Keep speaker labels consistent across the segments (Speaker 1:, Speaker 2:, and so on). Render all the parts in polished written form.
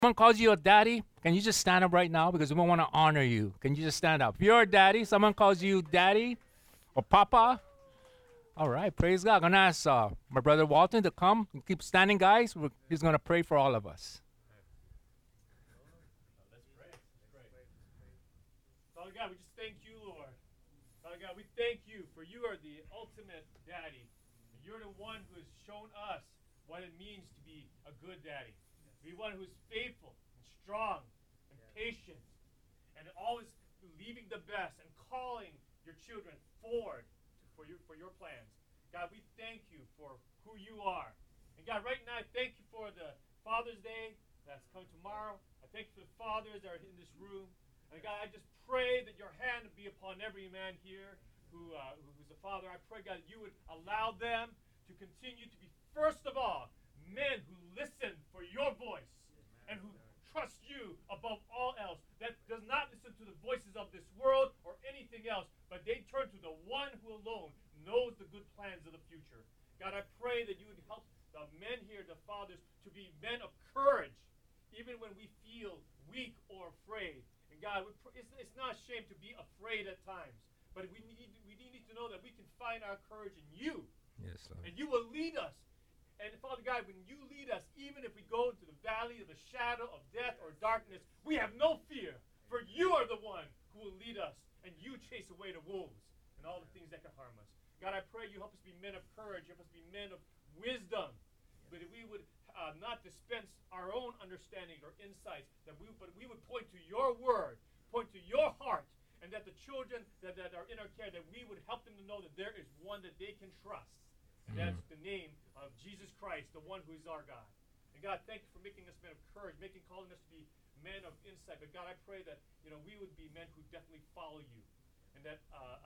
Speaker 1: Someone calls you a daddy, can you just stand up right now? Because we want to honor you. Can you just stand up? If you're a daddy, someone calls you daddy or papa. All right, praise God. I'm going to ask my brother Walton to come. Keep standing, guys. He's going to pray for all of us.
Speaker 2: Let's pray. Father God, we just thank you, Lord. Father God, we thank you for you are the ultimate daddy. You're the one who has shown us what it means to be a good daddy. Be one who is faithful and strong and patient and always believing the best and calling your children forward for your plans. God, we thank you for who you are. And God, right now, I thank you for the Father's Day that's coming tomorrow. I thank you for the fathers that are in this room. And God, I just pray that your hand be upon every man here who's a father. I pray, God, that you would allow them to continue to be, first of all, men who listen for your voice and who trust you above all else, that does not listen to the voices of this world or anything else, but they turn to the one who alone knows the good plans of the future. God, I pray that you would help the men here, the fathers, to be men of courage, even when we feel weak or afraid. And God, it's not a shame to be afraid at times, but we need to know that we can find our courage in you.
Speaker 1: Yes, Lord.
Speaker 2: And you will lead us. And Father God, when you lead us, even if we go into the valley of the shadow of death or darkness, we have no fear, for you are the one who will lead us, and you chase away the wolves and all the things that can harm us. God, I pray you help us be men of courage, help us be men of wisdom, but we would not dispense our own understanding or insights, but we would point to your word, point to your heart, and that the children that are in our care, that we would help them to know that there is one that they can trust. And that's the name of Jesus Christ, the one who is our God. And God, thank you for making us men of courage, calling us to be men of insight. But God, I pray that we would be men who definitely follow you, and that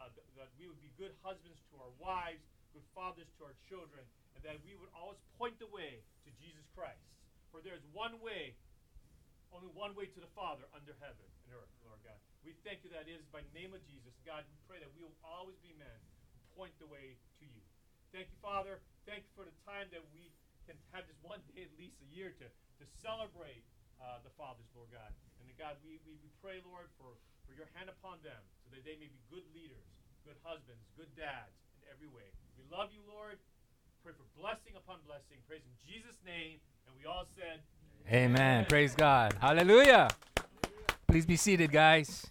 Speaker 2: we would be good husbands to our wives, good fathers to our children, and that we would always point the way to Jesus Christ. For there is one way, only one way to the Father under heaven and earth, Lord God. We thank you that it is by the name of Jesus. God, we pray that we will always be men who point the way to you. Thank you, Father. Thank you for the time that we can have this one day at least a year to celebrate the fathers, Lord God. And God, we pray, Lord, for your hand upon them so that they may be good leaders, good husbands, good dads in every way. We love you, Lord. Pray for blessing upon blessing. Praise in Jesus' name. And we all said,
Speaker 1: Amen. Praise God. Hallelujah. Please be seated, guys.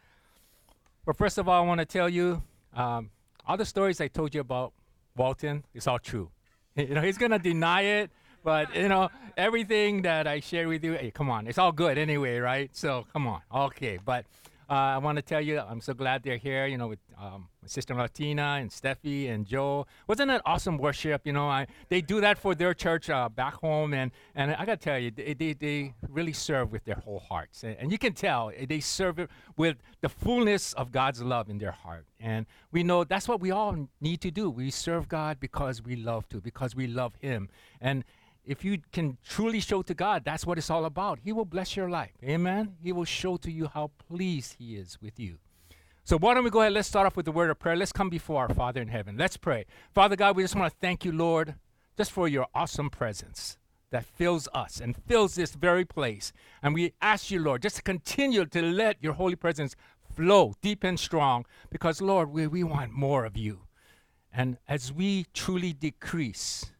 Speaker 1: Well, first of all, I want to tell you all the stories I told you about Walton, it's all true. He's going to deny it, but, everything that I share with you, hey, come on, it's all good anyway, right? So, come on. Okay, but I want to tell you, I'm so glad they're here, with my sister Martina and Steffi and Joe. Wasn't that awesome worship? They do that for their church back home, and I got to tell you, they really serve with their whole hearts. And you can tell they serve it with the fullness of God's love in their heart. And we know that's what we all need to do. We serve God because we love to, because we love Him. And if you can truly show to God, that's what it's all about. He will bless your life. Amen? He will show to you how pleased He is with you. So why don't we go ahead, let's start off with the word of prayer. Let's come before our Father in heaven. Let's pray. Father God, we just want to thank you, Lord, just for your awesome presence that fills us and fills this very place. And we ask you, Lord, just to continue to let your holy presence flow deep and strong, because, Lord, we want more of you. And as we truly decrease,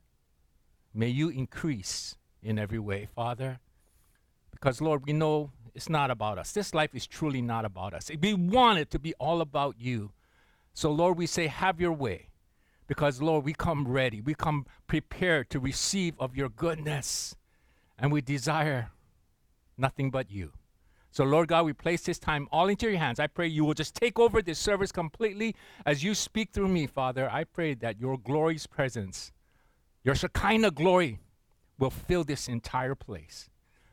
Speaker 1: may you increase in every way, Father, because, Lord, we know it's not about us. This life is truly not about us. We want it to be all about you. So, Lord, we say, have your way, because, Lord, we come ready. We come prepared to receive of your goodness, and we desire nothing but you. So, Lord God, we place this time all into your hands. I pray you will just take over this service completely as you speak through me, Father. I pray that your glorious presence, your Shekinah glory, will fill this entire place.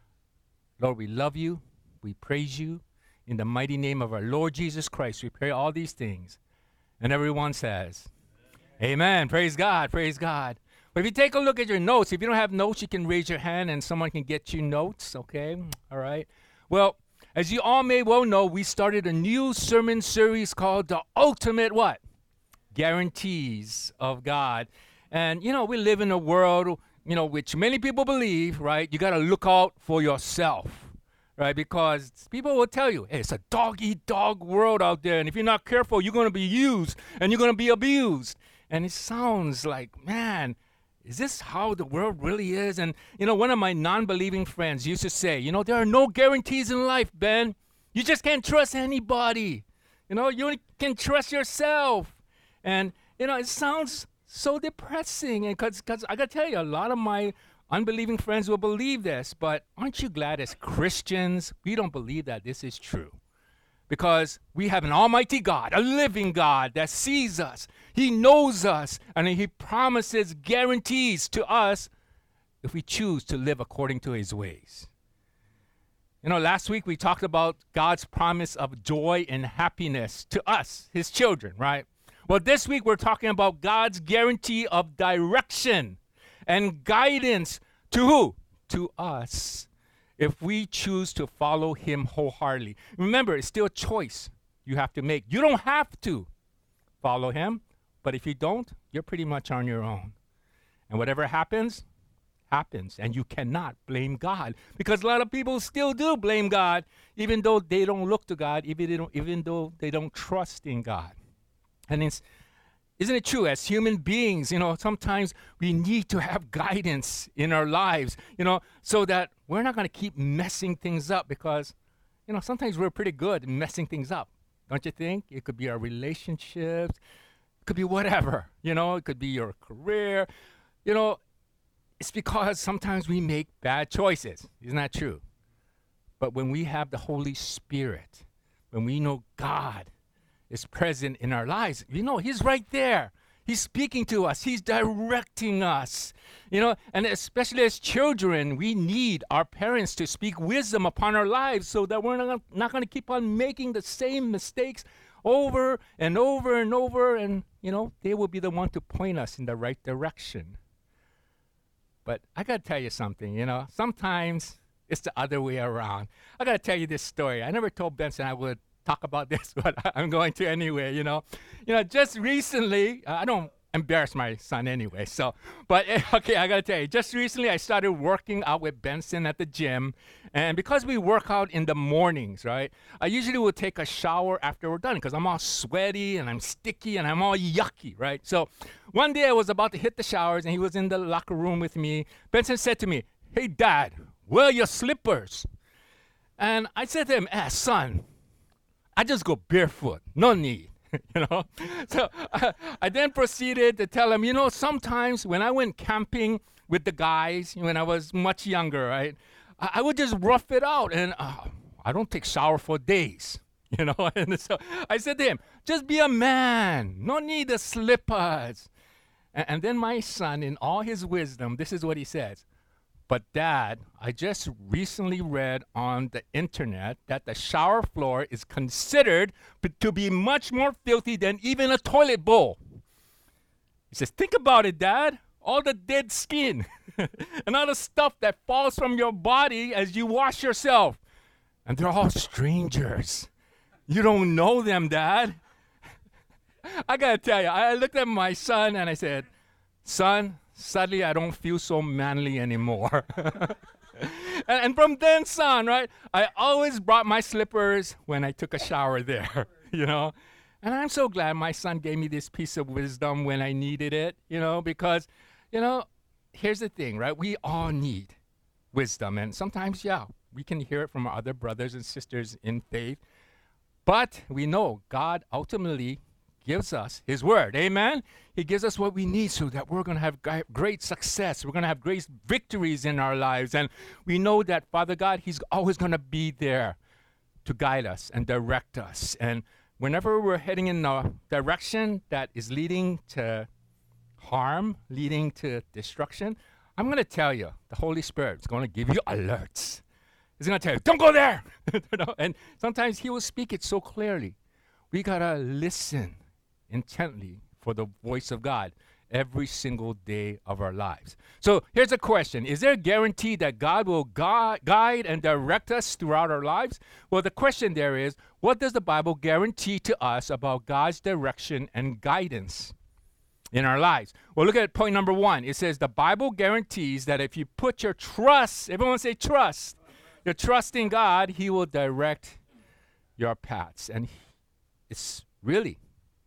Speaker 1: Lord, we love you. We praise you. In the mighty name of our Lord Jesus Christ, we pray all these things. And everyone says, Amen. Praise God. Praise God. But if you take a look at your notes, if you don't have notes, you can raise your hand and someone can get you notes. Okay? All right. Well, as you all may well know, we started a new sermon series called The Ultimate What? Guarantees of God. And, we live in a world which many people believe, right? You got to look out for yourself, right? Because people will tell you, hey, it's a dog-eat-dog world out there, and if you're not careful, you're going to be used and you're going to be abused. And it sounds like, man, is this how the world really is? And, one of my non-believing friends used to say, there are no guarantees in life, Ben. You just can't trust anybody. You only can trust yourself. And, it sounds so depressing. And because I got to tell you, a lot of my unbelieving friends will believe this. But aren't you glad as Christians, we don't believe that this is true? Because we have an almighty God, a living God that sees us. He knows us, and he promises guarantees to us if we choose to live according to his ways. Last week we talked about God's promise of joy and happiness to us, his children, right? Well, this week we're talking about God's guarantee of direction and guidance to who? To us, if we choose to follow him wholeheartedly. Remember, it's still a choice you have to make. You don't have to follow him, but if you don't, you're pretty much on your own. And whatever happens, happens. And you cannot blame God, because a lot of people still do blame God, even though they don't look to God, even though they don't trust in God. And isn't it true, as human beings, sometimes we need to have guidance in our lives, so that we're not going to keep messing things up, because, sometimes we're pretty good at messing things up, don't you think? It could be our relationships, it could be whatever, it could be your career, it's because sometimes we make bad choices. Isn't that true? But when we have the Holy Spirit, when we know God is present in our lives, he's right there. He's speaking to us. He's directing us. And especially as children, we need our parents to speak wisdom upon our lives so that we're not going to keep on making the same mistakes over and over and over. And, they will be the one to point us in the right direction. But I got to tell you something, sometimes it's the other way around. I got to tell you this story. I never told Benson I would talk about this, but I'm going to anyway, just recently, I don't embarrass my son anyway, but okay, I gotta tell you, just recently I started working out with Benson at the gym, and because we work out in the mornings, right, I usually will take a shower after we're done, because I'm all sweaty, and I'm sticky, and I'm all yucky, right? So one day I was about to hit the showers, and he was in the locker room with me. Benson said to me, "Hey, Dad, where are your slippers?" And I said to him, son, I just go barefoot, no need, So I then proceeded to tell him, sometimes when I went camping with the guys, when I was much younger, right, I would just rough it out, and I don't take shower for days, And so I said to him, just be a man, no need the slippers. And then my son, in all his wisdom, this is what he says. But Dad, I just recently read on the internet that the shower floor is considered to be much more filthy than even a toilet bowl. He says, think about it, Dad. All the dead skin and all the stuff that falls from your body as you wash yourself. And they're all strangers. You don't know them, Dad. I got to tell you, I looked at my son and I said, son, sadly, I don't feel so manly anymore. and from then on, right, I always brought my slippers when I took a shower there, And I'm so glad my son gave me this piece of wisdom when I needed it, because, here's the thing, right? We all need wisdom. And sometimes, we can hear it from our other brothers and sisters in faith. But we know God ultimately gives us his word. Amen? He gives us what we need so that we're going to have great success. We're going to have great victories in our lives. And we know that, Father God, he's always going to be there to guide us and direct us. And whenever we're heading in a direction that is leading to harm, leading to destruction, I'm going to tell you, the Holy Spirit is going to give you alerts. He's going to tell you, don't go there. And sometimes he will speak it so clearly. We got to listen intently for the voice of God every single day of our lives. So here's a question. Is there a guarantee that God will guide and direct us throughout our lives? Well, the question there is, what does the Bible guarantee to us about God's direction and guidance? in our lives. Well, look at point number 1. It says the Bible guarantees that if you put your trust, everyone say trust, your trust in God, he will direct your paths. And it's really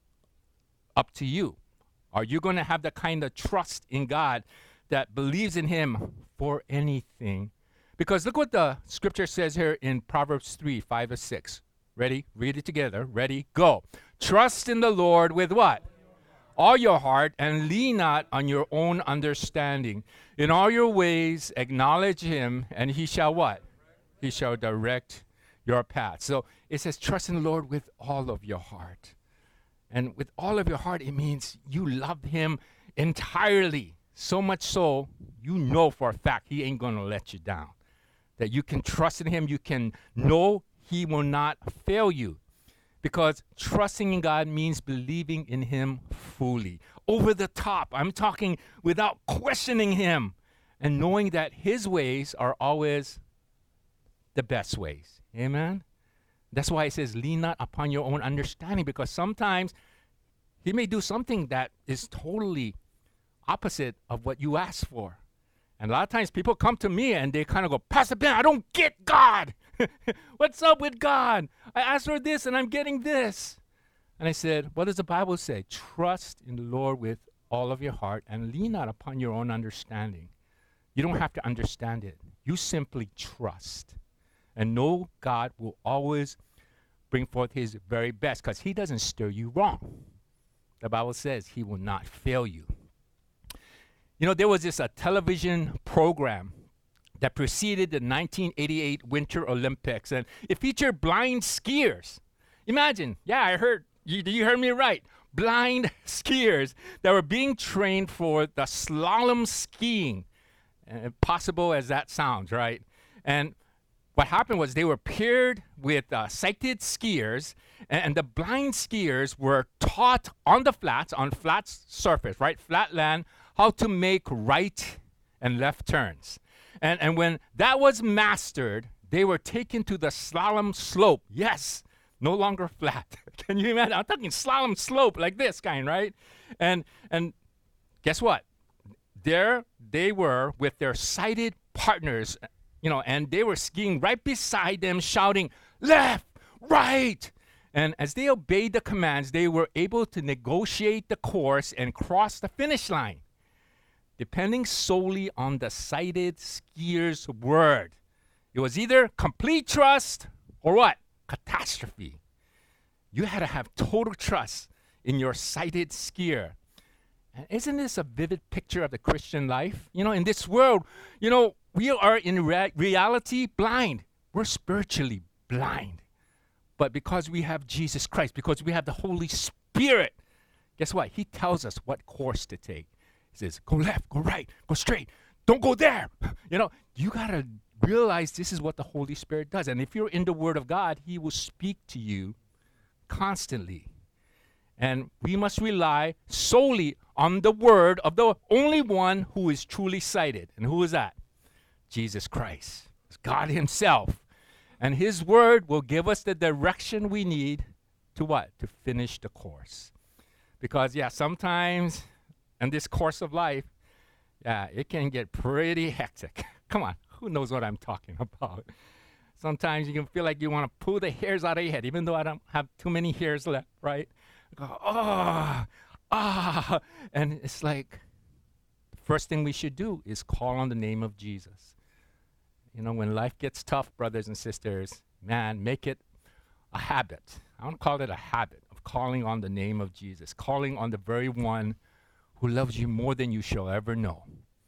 Speaker 1: up to you. Are you going to have the kind of trust in God that believes in him for anything? Because look what the scripture says here in Proverbs 3, 5 or 6. Ready? Read it together. Ready? Go. Trust in the Lord with what? All your heart, and lean not on your own understanding. In all your ways acknowledge him, and he shall what? He shall direct your path. So it says trust in the Lord with all of your heart. And with all of your heart, it means you love him entirely. So much so, you know for a fact he ain't going to let you down. That you can trust in him. You can know he will not fail you. Because trusting in God means believing in him fully. Over the top. I'm talking without questioning him. And knowing that his ways are always the best ways. Amen? That's why it says, lean not upon your own understanding. Because sometimes he may do something that is totally opposite of what you asked for. And a lot of times people come to me and they kind of go, Pastor Ben, I don't get God. What's up with God? I asked for this and I'm getting this. And I said, what does the Bible say? Trust in the Lord with all of your heart and lean not upon your own understanding. You don't have to understand it. You simply trust and know God will always bring forth his very best because he doesn't steer you wrong. The Bible says he will not fail you. You know, there was this television program that preceded the 1988 Winter Olympics, and it featured blind skiers. Imagine, yeah, I heard, you heard me right, blind skiers that were being trained for the slalom skiing, possible as that sounds, right? And what happened was they were paired with sighted skiers, and the blind skiers were taught on the flats, on flat surface, right, flat land, how to make right and left turns. And when that was mastered, they were taken to the slalom slope. Yes, no longer flat. Can you imagine? I'm talking slalom slope like this kind, right? And guess what? There they were with their sighted partners, you know, and they were skiing right beside them, shouting, left, right. And as they obeyed the commands, they were able to negotiate the course and cross the finish line, depending solely on the sighted skier's word. It was either complete trust or what? Catastrophe. You had to have total trust in your sighted skier. And isn't this a vivid picture of the Christian life? You know, in this world, you know, we are in reality blind. We're spiritually blind. But because we have Jesus Christ, because we have the Holy Spirit, guess what? He tells us what course to take. He says, go left, go right, go straight. Don't go there. You know, you got to realize this is what the Holy Spirit does. And if you're in the Word of God, he will speak to you constantly. And we must rely solely on the word of the only one who is truly sighted. And who is that? Jesus Christ. It's God himself. And his word will give us the direction we need to what? To finish the course. Because, yeah, sometimes in this course of life, yeah, it can get pretty hectic. Come on, who knows what I'm talking about? Sometimes you can feel like you want to pull the hairs out of your head, even though I don't have too many hairs left, right? Go, and it's like, the first thing we should do is call on the name of Jesus. You know, when life gets tough, brothers and sisters, man, make it a habit. I want to call it a habit of calling on the name of Jesus, calling on the very one who loves you more than you shall ever know.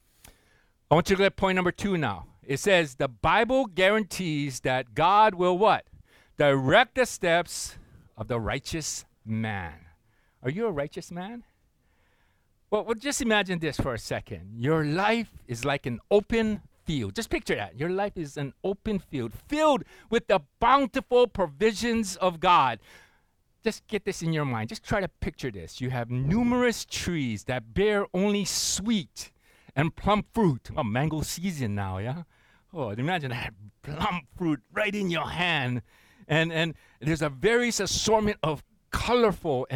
Speaker 1: I want you to look at point number 2 now. It says, the Bible guarantees that God will what? Direct the steps of the righteous man. Are you a righteous man? Well, just imagine this for a second. Your life is like an open field. Just picture that. Your life is an open field filled with the bountiful provisions of God. Just get this in your mind. Just try to picture this. You have numerous trees that bear only sweet and plum fruit. Oh, mango season now, yeah? Oh, imagine that plum fruit right in your hand. And there's a various assortment of colorful and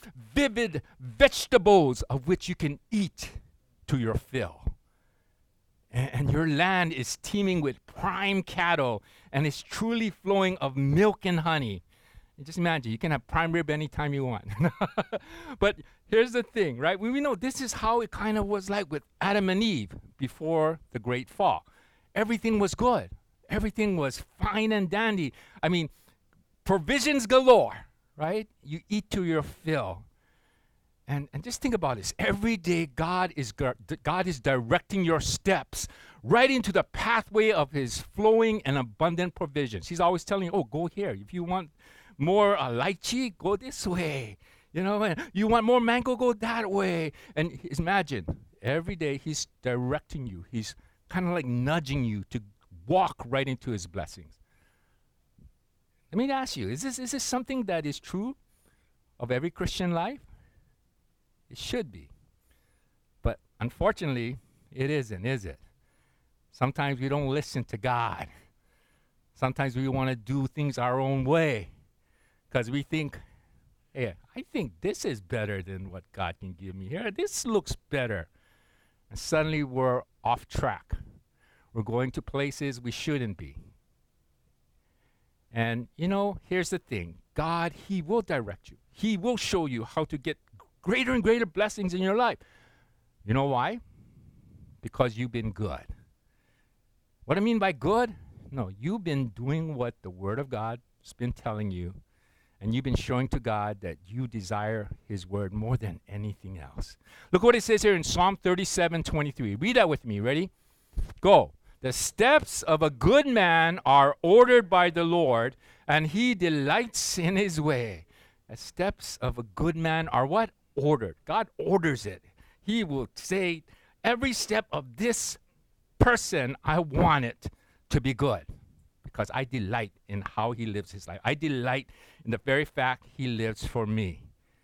Speaker 1: vivid vegetables of which you can eat to your fill. And your land is teeming with prime cattle and is truly flowing of milk and honey. And just imagine, you can have prime rib anytime you want. But here's the thing, right? We know this is how it kind of was like with Adam and Eve before the great fall. Everything was good. Everything was fine and dandy. I mean, provisions galore, right? You eat to your fill. And just think about this. Every day, God is directing your steps right into the pathway of his flowing and abundant provisions. He's always telling you, oh, go here. If you want more lychee, go this way. You know, you want more mango, go that way. And imagine, every day he's directing you. He's kind of like nudging you to walk right into his blessings. Let me ask you, is this something that is true of every Christian life? It should be. But unfortunately, it isn't, is it? Sometimes we don't listen to God. Sometimes we want to do things our own way because we think, hey, I think this is better than what God can give me here. This looks better. And suddenly we're off track. We're going to places we shouldn't be. And, you know, here's the thing. God, he will direct you. He will show you how to get greater and greater blessings in your life. You know why? Because you've been good. What I mean by good? No, you've been doing what the Word of God has been telling you, and you've been showing to God that you desire his word more than anything else. Look what it says here in Psalm 37:23. Read that with me. Ready? Go. The steps of a good man are ordered by the Lord, and he delights in his way. The steps of a good man are what? Ordered. God orders it. He will say, every step of this person, I want it to be good because I delight in how he lives his life. I delight in the very fact he lives for me.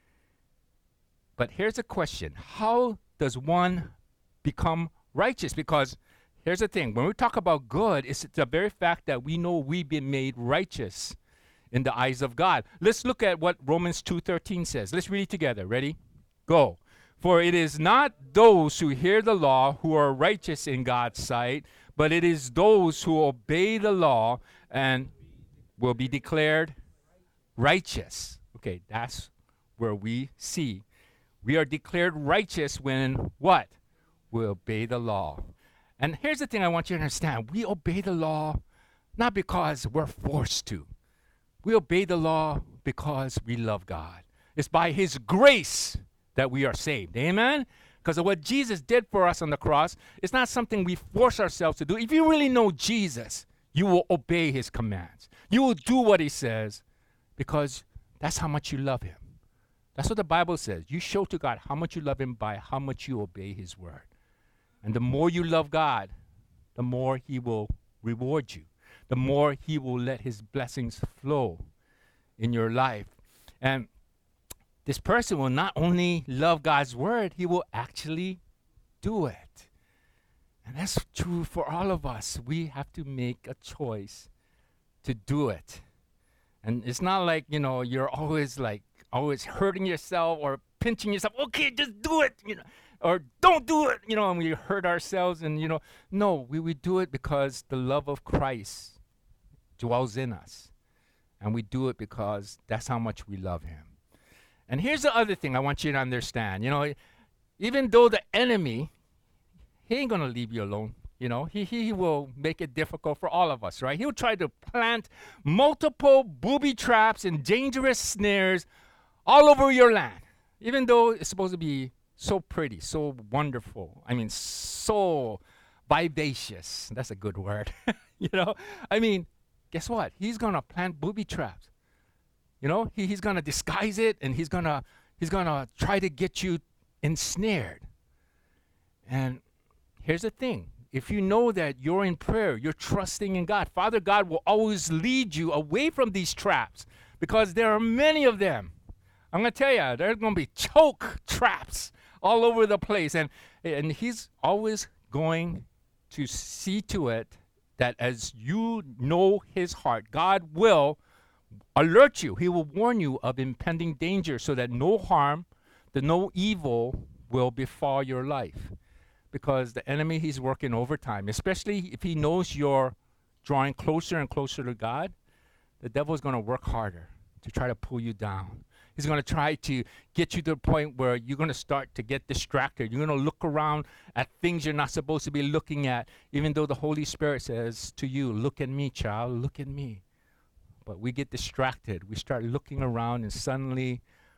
Speaker 1: But here's a question. How does one become righteous? Because here's the thing. When we talk about good, it's the very fact that we know we've been made righteous in the eyes of God. Let's look at what Romans 2:13 says. Let's read it together. Ready? Go. For it is not those who hear the law who are righteous in God's sight, but it is those who obey the law and will be declared righteous. Okay, that's where we see. We are declared righteous when what? We obey the law. And here's the thing I want you to understand. We obey the law not because we're forced to. We obey the law because we love God. It's by his grace that we are saved. Amen? Because of what Jesus did for us on the cross, it's not something we force ourselves to do. If you really know Jesus, you will obey his commands. You will do what he says because that's how much you love him. That's what the Bible says. You show to God how much you love him by how much you obey his word. And the more you love God, the more he will reward you. The more he will let his blessings flow in your life. And this person will not only love God's word, he will actually do it. And that's true for all of us. We have to make a choice to do it. And it's not like, you're always hurting yourself or pinching yourself. Okay, just do it, or don't do it, and we hurt ourselves. And, no, we do it because the love of Christ dwells in us. And we do it because that's how much we love him. And here's the other thing I want you to understand. Even though the enemy, he ain't going to leave you alone. He will make it difficult for all of us, right? He'll try to plant multiple booby traps and dangerous snares all over your land. Even though it's supposed to be so pretty, so wonderful. I mean, so vivacious. That's a good word. Guess what? He's going to plant booby traps. He's going to disguise it, and he's going to try to get you ensnared. And here's the thing. If you know that you're in prayer, you're trusting in God, Father God will always lead you away from these traps because there are many of them. I'm going to tell you, there's going to be choke traps all over the place. And he's always going to see to it that as you know his heart, God will alert you. He will warn you of impending danger so that no harm, that no evil will befall your life. Because the enemy, he's working overtime, especially if he knows you're drawing closer and closer to God. The devil is going to work harder to try to pull you down. He's going to try to get you to the point where you're going to start to get distracted. You're going to look around at things you're not supposed to be looking at, even though the Holy Spirit says to you, look at me, child, look at me. But we get distracted. We start looking around, and suddenly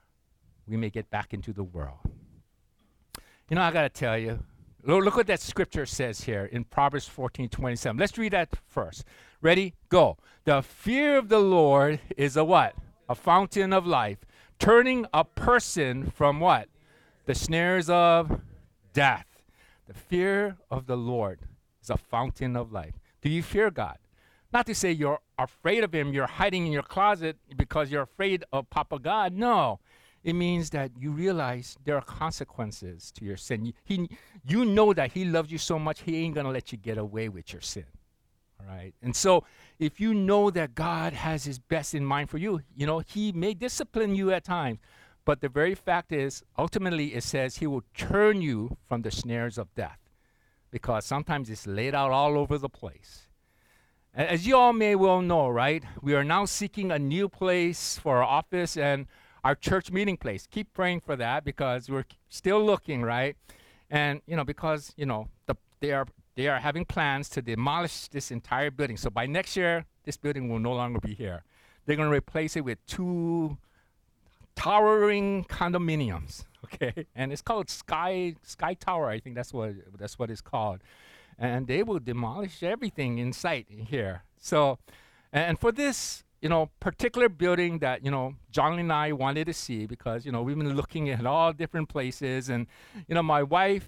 Speaker 1: we may get back into the world. You know, I got to tell you, look what that scripture says here in Proverbs 14:27. Let's read that first. Ready? Go. The fear of the Lord is a what? A fountain of life, turning a person from what? The snares of death. The fear of the Lord is a fountain of life. Do you fear God? Not to say you're afraid of him, you're hiding in your closet because you're afraid of Papa God. No. It means that you realize there are consequences to your sin. You know that he loves you so much, he ain't going to let you get away with your sin. All right? And so if you know that God has his best in mind for you, you know, he may discipline you at times. But the very fact is, ultimately it says he will turn you from the snares of death. Because sometimes it's laid out all over the place. As you all may well know, right? We are now seeking a new place for our office and our church meeting place. Keep praying for that because we're still looking, right? And, you know, because, you know, they are having plans to demolish this entire building. So by next year, this building will no longer be here. They're going to replace it with 2 towering condominiums, okay? And it's called Sky Tower. I think that's what it's called. And they will demolish everything in sight here. So, and for this, you know, particular building that, you know, John and I wanted to see because, you know, we've been looking at all different places. And, you know, my wife,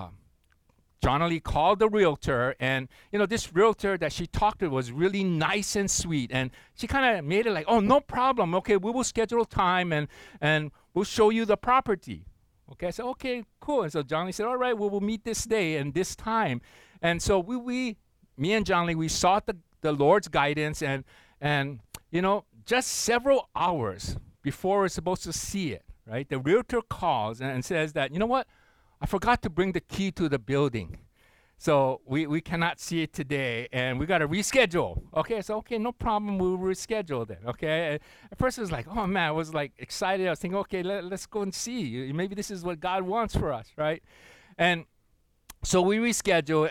Speaker 1: John Lee, called the realtor. And, you know, this realtor that she talked to was really nice and sweet. And she kind of made it like, oh, no problem. Okay, we will schedule time and we'll show you the property. Okay, I said, okay, cool. And so John Lee said, all right, we'll meet this day and this time. And so me and John Lee, we sought the Lord's guidance and, you know, just several hours before we're supposed to see it, right? The realtor calls and says that, you know what? I forgot to bring the key to the building. So we cannot see it today and we got to reschedule. Okay, so okay, no problem. We'll reschedule then, okay? At first it was like, oh man, I was like excited. I was thinking, okay, let's go and see. Maybe this is what God wants for us, right? And so we reschedule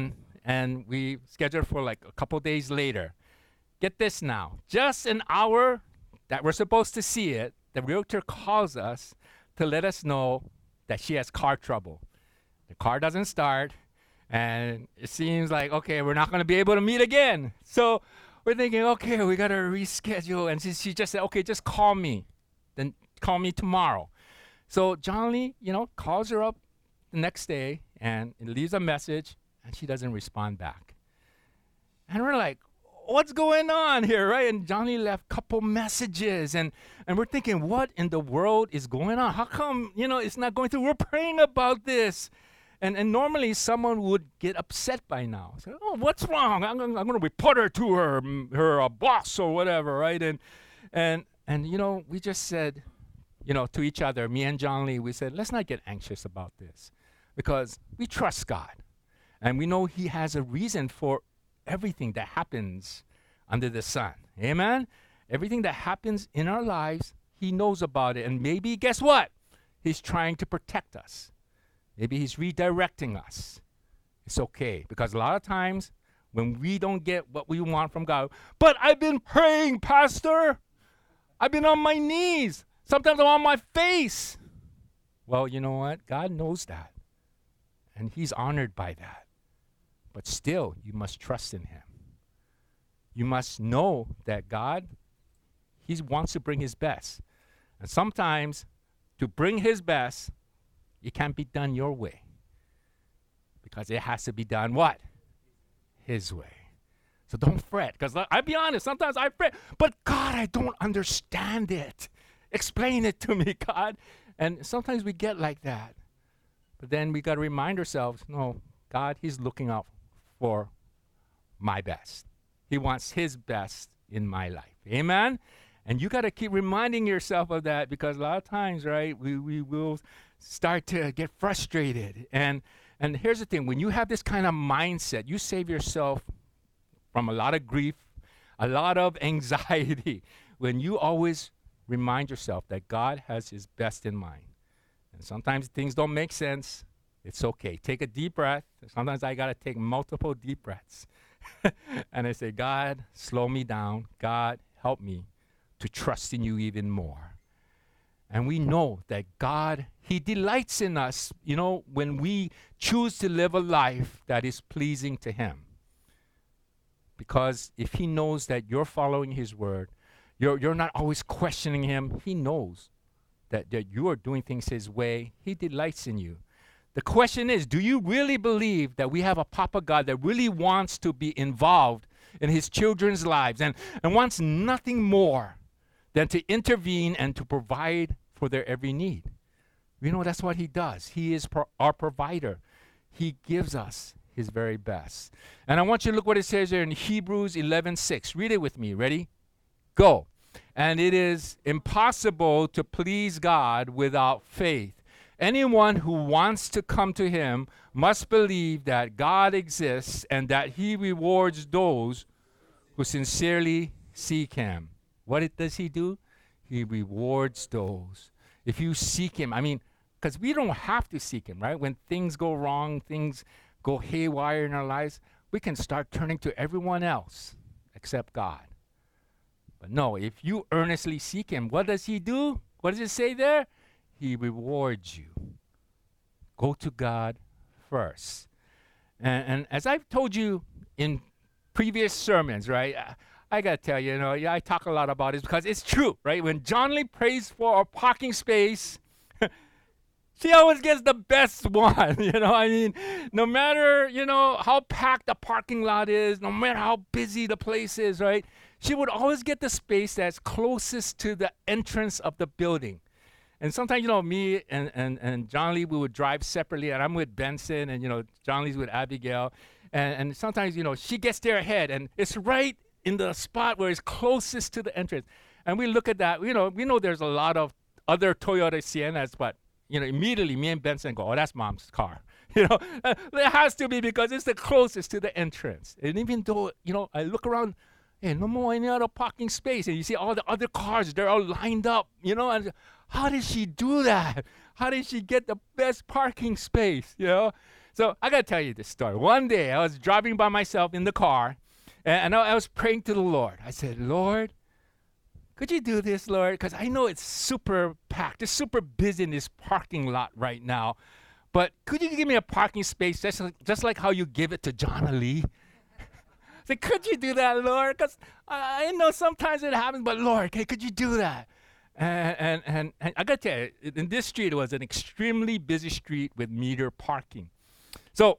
Speaker 1: and we scheduled for like a couple days later. Get this now, just an hour that we're supposed to see it, the realtor calls us to let us know that she has car trouble. The car doesn't start, and it seems like, okay, we're not going to be able to meet again. So we're thinking, okay, we got to reschedule. And she just said, okay, just call me. Then call me tomorrow. So John Lee, you know, calls her up the next day, and it leaves a message, and she doesn't respond back. And we're like, what's going on here, right? And Johnny left a couple messages, and we're thinking, what in the world is going on? How come, you know, it's not going through? We're praying about this. And normally someone would get upset by now. So, oh, what's wrong? I'm going to report her to her boss or whatever, right? And you know, we just said, you know, to each other, me and John Lee, we said, let's not get anxious about this because we trust God. And we know he has a reason for everything that happens under the sun. Amen? Everything that happens in our lives, he knows about it. And maybe, guess what? He's trying to protect us. Maybe he's redirecting us. It's okay. Because a lot of times, when we don't get what we want from God, but I've been praying, Pastor. I've been on my knees. Sometimes I'm on my face. Well, you know what? God knows that. And he's honored by that. But still, you must trust in him. You must know that God, he wants to bring his best. And sometimes, to bring his best, it can't be done your way. Because it has to be done what? His way. So don't fret. Because I'll be honest, sometimes I fret. But God, I don't understand it. Explain it to me, God. And sometimes we get like that. But then we got to remind ourselves, no, God, he's looking out for my best. He wants his best in my life. Amen? And you got to keep reminding yourself of that, because a lot of times, right, we will start to get frustrated. And here's the thing. When you have this kind of mindset, you save yourself from a lot of grief, a lot of anxiety, when you always remind yourself that God has his best in mind. And sometimes things don't make sense. It's okay. Take a deep breath. Sometimes I got to take multiple deep breaths. And I say, God, slow me down. God, help me to trust in you even more. And we know that God, he delights in us, when we choose to live a life that is pleasing to him. Because if he knows that you're following his word, you're not always questioning him, he knows that you are doing things his way. He delights in you. The question is, do you really believe that we have a Papa God that really wants to be involved in his children's lives and wants nothing more than to intervene and to provide for their every need? That's what he does. He is our provider. He gives us his very best. And I want you to look what it says there in Hebrews 11:6. Read it with me. Ready? Go. And it is impossible to please God without faith. Anyone who wants to come to him must believe that God exists and that he rewards those who sincerely seek him. What does he do? He rewards those. If you seek him, because we don't have to seek him, right? When things go wrong, things go haywire in our lives, we can start turning to everyone else except God. But no, if you earnestly seek him, what does he do? What does it say there? He rewards you. Go to God first. And as I've told you in previous sermons, right, I got to tell you, I talk a lot about it because it's true, right? When John Lee prays for a parking space, she always gets the best one, no matter, how packed the parking lot is, no matter how busy the place is, right? She would always get the space that's closest to the entrance of the building. And sometimes, me and John Lee, we would drive separately, and I'm with Benson, and, John Lee's with Abigail. And sometimes, she gets there ahead, and it's right in the spot where it's closest to the entrance. And we look at that, we know there's a lot of other Toyota Siennas, but, immediately me and Benson go, oh, that's Mom's car. It has to be because it's the closest to the entrance. And even though, I look around, hey, no more any other parking space. And you see all the other cars, they're all lined up, and how did she do that? How did she get the best parking space, So I got to tell you this story. One day I was driving by myself in the car, and I was praying to the Lord. I said, Lord, could you do this, Lord? Because I know it's super packed. It's super busy in this parking lot right now. But could you give me a parking space just like how you give it to John Lee? I said, could you do that, Lord? Because I know sometimes it happens, but Lord, could you do that? And I got to tell you, in this street, it was an extremely busy street with meter parking. So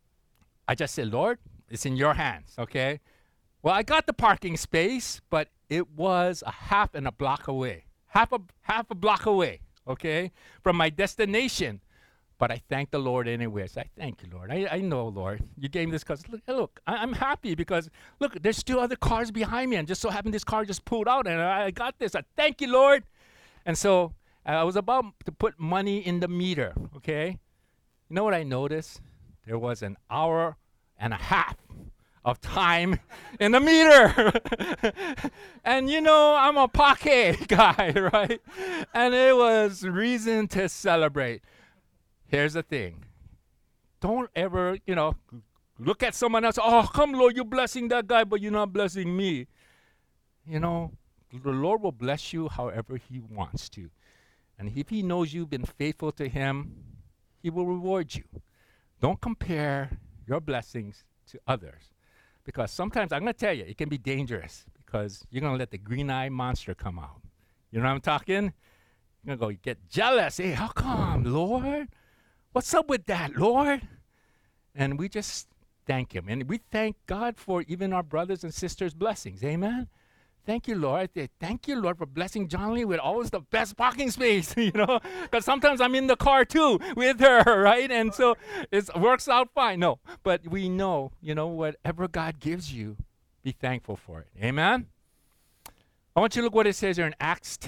Speaker 1: I just said, Lord, it's in your hands, okay? Well, I got the parking space, but it was a half a block away, half a block away, okay, from my destination. But I thank the Lord anyways. I thank you, Lord. I know, Lord, you gave me this because, look, I'm happy because, look, there's still other cars behind me. And just so happened this car just pulled out and I got this. I thank you, Lord. And so I was about to put money in the meter, okay? You know what I noticed? There was an hour and a half of time in the meter. And I'm a pocket guy, right? And it was reason to celebrate. Here's the thing. Don't ever, look at someone else. Oh, come, Lord, you're blessing that guy, but you're not blessing me. The Lord will bless you however he wants to. And if he knows you've been faithful to him, he will reward you. Don't compare your blessings to others. Because sometimes, I'm going to tell you, it can be dangerous because you're going to let the green-eyed monster come out. You know what I'm talking? You're going to go get jealous. Hey, how come, Lord? What's up with that, Lord? And we just thank him. And we thank God for even our brothers and sisters' blessings. Amen? Thank you, Lord. Thank you, Lord, for blessing John Lee with always the best parking space, Because sometimes I'm in the car, too, with her, right? And so it works out fine. No, but we know, whatever God gives you, be thankful for it. Amen? I want you to look what it says here in Acts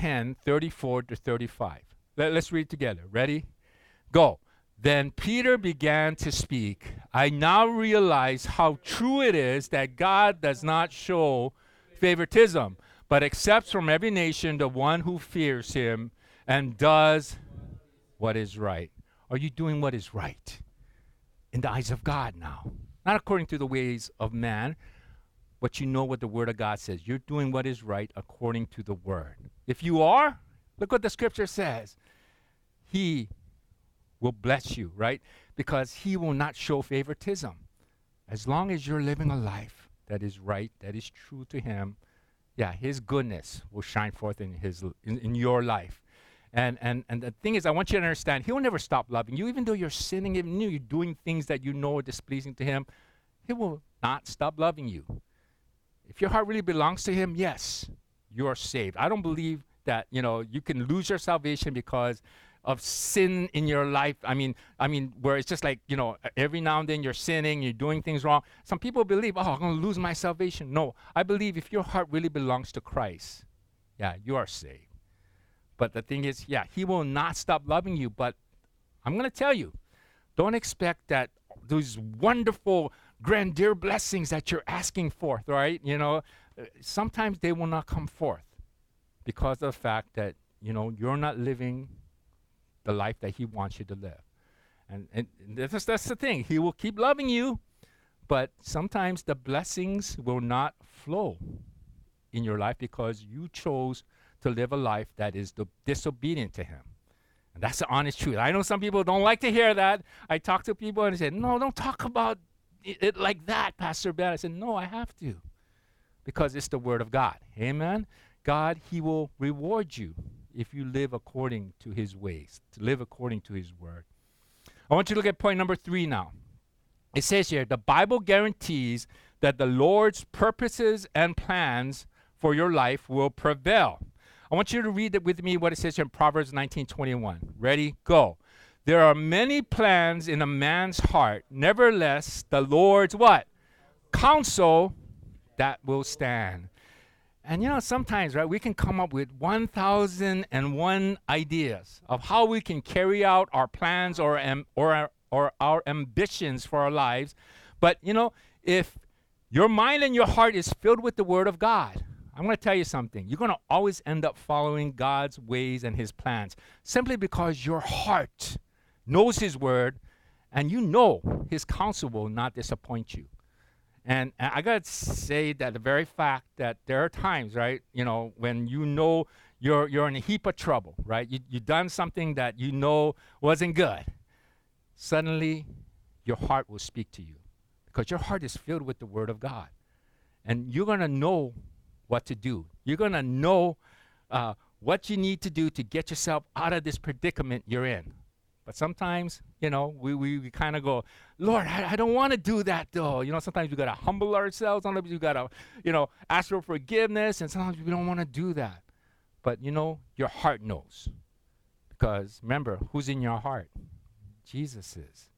Speaker 1: 10:34-35. Let's read together. Ready? Go. Then Peter began to speak. I now realize how true it is that God does not show favoritism, but accepts from every nation the one who fears him and does what is right. Are you doing what is right in the eyes of God now? Not according to the ways of man, but you know what the Word of God says. You're doing what is right according to the Word. If you are, look what the Scripture says. He will bless you, right? Because he will not show favoritism. As long as you're living a life that is right, that is true to him, yeah, his goodness will shine forth in your life. And the thing is, I want you to understand, he will never stop loving you. Even though you're sinning, even though you're doing things that you know are displeasing to him, he will not stop loving you. If your heart really belongs to him, yes, you are saved. I don't believe that, you can lose your salvation because of sin in your life. I mean, where it's just like, every now and then you're sinning, you're doing things wrong. Some people believe, I'm going to lose my salvation. No, I believe if your heart really belongs to Christ, yeah, you are saved. But the thing is, yeah, he will not stop loving you. But I'm going to tell you, don't expect that those wonderful, grandeur blessings that you're asking for, right? Sometimes they will not come forth because of the fact that, you're not living the life that he wants you to live. And that's the thing. He will keep loving you, but sometimes the blessings will not flow in your life because you chose to live a life that is disobedient to him. And that's the honest truth. I know some people don't like to hear that. I talk to people and they say, no, don't talk about it like that, Pastor Ben. I said, no, I have to, because it's the Word of God. Amen? God, he will reward you if you live according to his ways, to live according to his word. I want you to look at point number 3 now. It says here, the Bible guarantees that the Lord's purposes and plans for your life will prevail. I want you to read it with me, what it says here in Proverbs 19:21. Ready? Go. There are many plans in a man's heart. Nevertheless, the Lord's what? Counsel that will stand. And sometimes, right, we can come up with 1,001 ideas of how we can carry out our plans or our ambitions for our lives. But, if your mind and your heart is filled with the Word of God, I'm going to tell you something. You're going to always end up following God's ways and his plans simply because your heart knows his word and his counsel will not disappoint you. And I got to say that the very fact that there are times, right, when you're in a heap of trouble, right? You done something that wasn't good. Suddenly, your heart will speak to you because your heart is filled with the Word of God. And you're going to know what to do. You're going to know what you need to do to get yourself out of this predicament you're in. But sometimes, we kind of go, Lord, I don't want to do that, though. Sometimes we got to humble ourselves. Sometimes we got to, ask for forgiveness. And sometimes we don't want to do that. But, your heart knows. Because, remember, who's in your heart? Jesus is.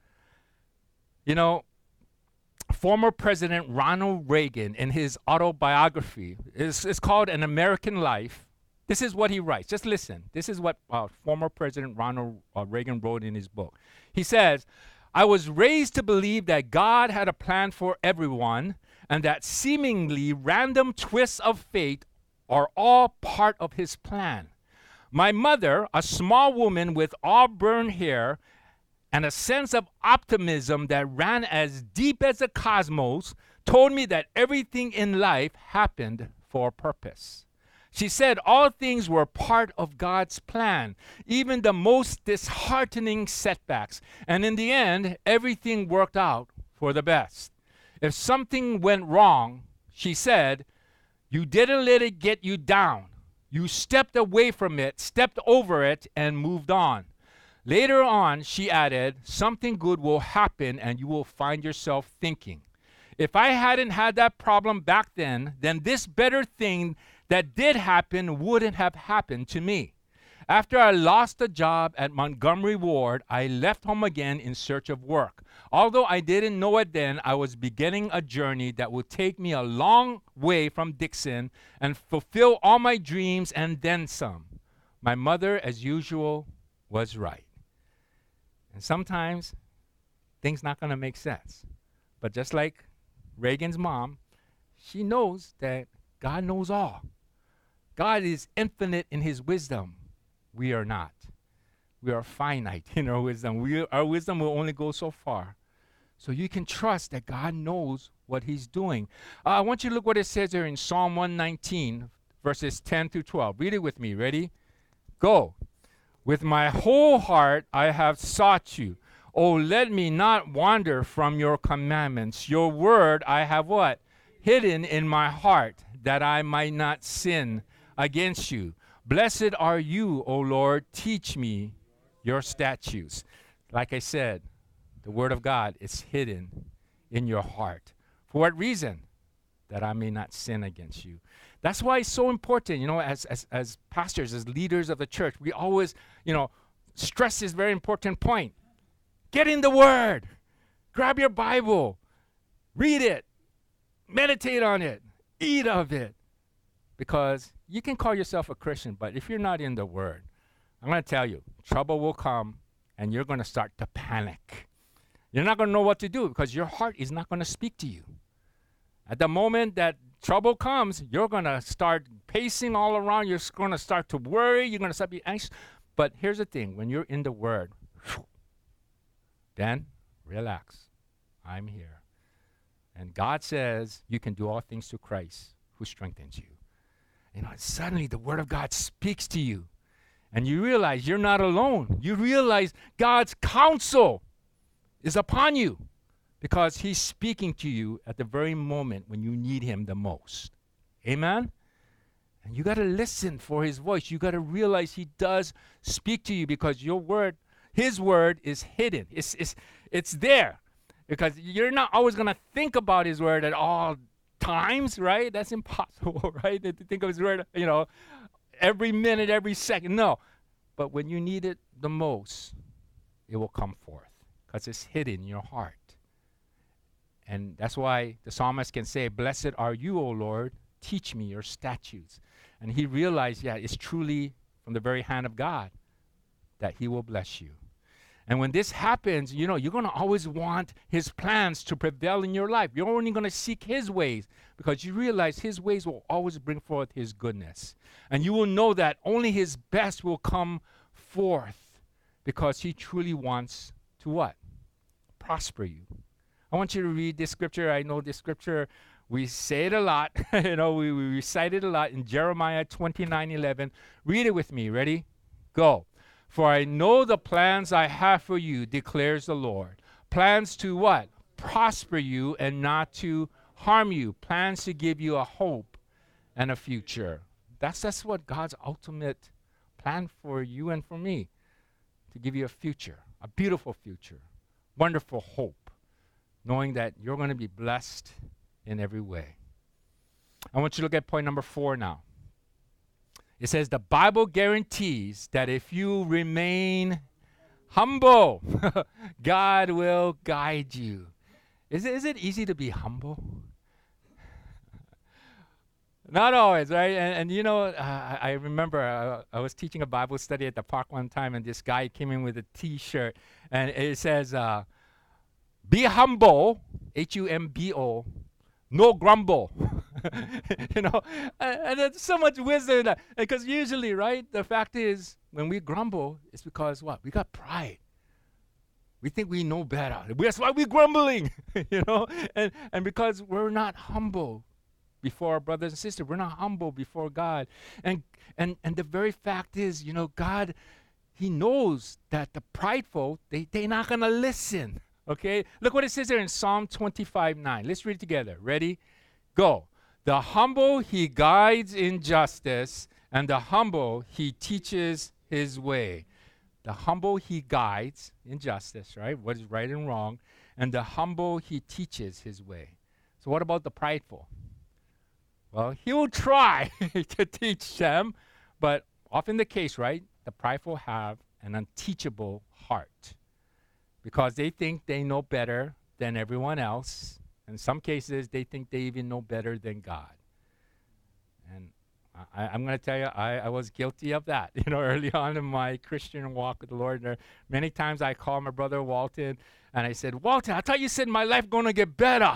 Speaker 1: Former President Ronald Reagan, in his autobiography, it's called An American Life. This is what he writes. Just listen. This is what former President Ronald Reagan wrote in his book. He says, I was raised to believe that God had a plan for everyone and that seemingly random twists of fate are all part of his plan. My mother, a small woman with auburn hair and a sense of optimism that ran as deep as the cosmos, told me that everything in life happened for a purpose. She said all things were part of God's plan, even the most disheartening setbacks. And in the end, everything worked out for the best. If something went wrong, she said, you didn't let it get you down. You stepped away from it, stepped over it, and moved on. Later on, she added, something good will happen and you will find yourself thinking, if I hadn't had that problem back then this better thing that did happen wouldn't have happened to me. After I lost a job at Montgomery Ward, I left home again in search of work. Although I didn't know it then, I was beginning a journey that would take me a long way from Dixon and fulfill all my dreams and then some. My mother, as usual, was right. And sometimes things not going to make sense. But just like Reagan's mom, she knows that God knows all. God is infinite in his wisdom. We are not. We are finite in our wisdom. Our wisdom will only go so far. So you can trust that God knows what he's doing. I want you to look what it says here in Psalm 119, verses 10 through 12. Read it with me. Ready? Go. With my whole heart I have sought you. Oh, let me not wander from your commandments. Your word I have what? Hidden in my heart, that I might not sin against you. Blessed are you, O Lord. Teach me your statutes. Like I said, the word of God is hidden in your heart. For what reason? That I may not sin against you. That's why it's so important, as pastors, as leaders of the church, we always, stress this very important point. Get in the word. Grab your Bible. Read it. Meditate on it. Eat of it. Because you can call yourself a Christian, but if you're not in the word, I'm going to tell you, trouble will come and you're going to start to panic. You're not going to know what to do because your heart is not going to speak to you. At the moment that trouble comes, you're going to start pacing all around. You're going to start to worry. You're going to start to be anxious. But here's the thing. When you're in the word, then relax. I'm here. And God says you can do all things through Christ who strengthens you. Suddenly the word of God speaks to you. And you realize you're not alone. You realize God's counsel is upon you because he's speaking to you at the very moment when you need him the most. Amen? And you got to listen for his voice. You got to realize he does speak to you because your word, his word is hidden. It's there because you're not always going to think about his word at all times, right? That's impossible, right? To think of his word, every minute, every second. No. But when you need it the most, it will come forth because it's hidden in your heart. And that's why the psalmist can say, blessed are you, O Lord, teach me your statutes. And he realized, it's truly from the very hand of God that he will bless you. And when this happens, you're going to always want his plans to prevail in your life. You're only going to seek his ways because you realize his ways will always bring forth his goodness. And you will know that only his best will come forth because he truly wants to what? Prosper you. I want you to read this scripture. I know this scripture, we say it a lot. We recite it a lot in Jeremiah 29:11. Read it with me. Ready? Go. For I know the plans I have for you, declares the Lord. Plans to what? Prosper you and not to harm you. Plans to give you a hope and a future. That's what God's ultimate plan for you and for me. To give you a future, a beautiful future, wonderful hope, knowing that you're going to be blessed in every way. I want you to look at point number 4 now. It says the Bible guarantees that if you remain humble, God will guide you. Is it easy to be humble? Not always, right? And I remember I was teaching a Bible study at the park one time, and this guy came in with a T-shirt, and it says, be humble, Humbo, no grumble. And there's so much wisdom in that. Because usually, right, the fact is, when we grumble, it's because what? We got pride. We think we know better. That's why we're grumbling, And because we're not humble before our brothers and sisters, we're not humble before God. And the very fact is, God, he knows that the prideful, they're not going to listen. Okay? Look what it says there in Psalm 25:9. Let's read it together. Ready? Go. The humble he guides in justice, and the humble he teaches his way. The humble he guides in justice, right? What is right and wrong. And the humble he teaches his way. So what about the prideful? Well, he will try to teach them, but often the case, right? the prideful have an unteachable heart because they think they know better than everyone else. In some cases, they think they even know better than God. And I'm going to tell you, I was guilty of that, early on in my Christian walk with the Lord. There, many times I called my brother Walton, and I said, Walton, I thought you said my life going to get better.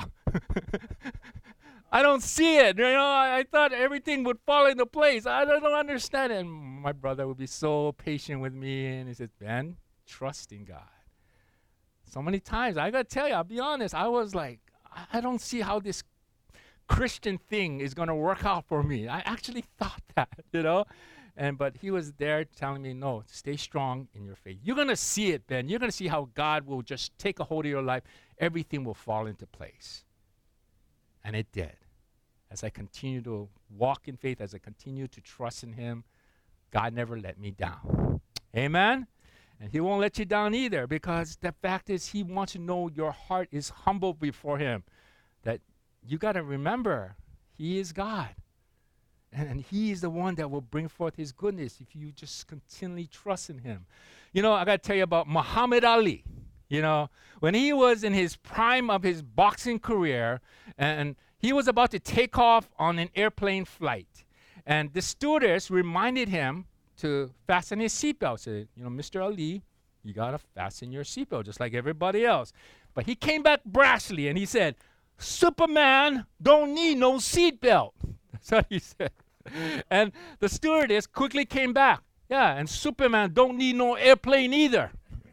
Speaker 1: I don't see it. I thought everything would fall into place. I don't understand it. And my brother would be so patient with me, and he said, Ben, trust in God. So many times, I got to tell you, I'll be honest, I was like, I don't see how this Christian thing is going to work out for me. I actually thought that, but he was there telling me, no, stay strong in your faith. You're going to see it, Ben. You're going to see how God will just take a hold of your life. Everything will fall into place. And it did. As I continue to walk in faith, as I continue to trust in him, God never let me down. Amen? And he won't let you down either, because the fact is he wants to know your heart is humble before him. That you got to remember, he is God. And he is the one that will bring forth his goodness if you just continually trust in him. I got to tell you about Muhammad Ali. When he was in his prime of his boxing career, and he was about to take off on an airplane flight. And the stewardess reminded him to fasten his seatbelt. Said, Mr. Ali, you got to fasten your seatbelt just like everybody else. But he came back brashly and he said, Superman don't need no seatbelt. That's what he said. And the stewardess quickly came back. Yeah, and Superman don't need no airplane either.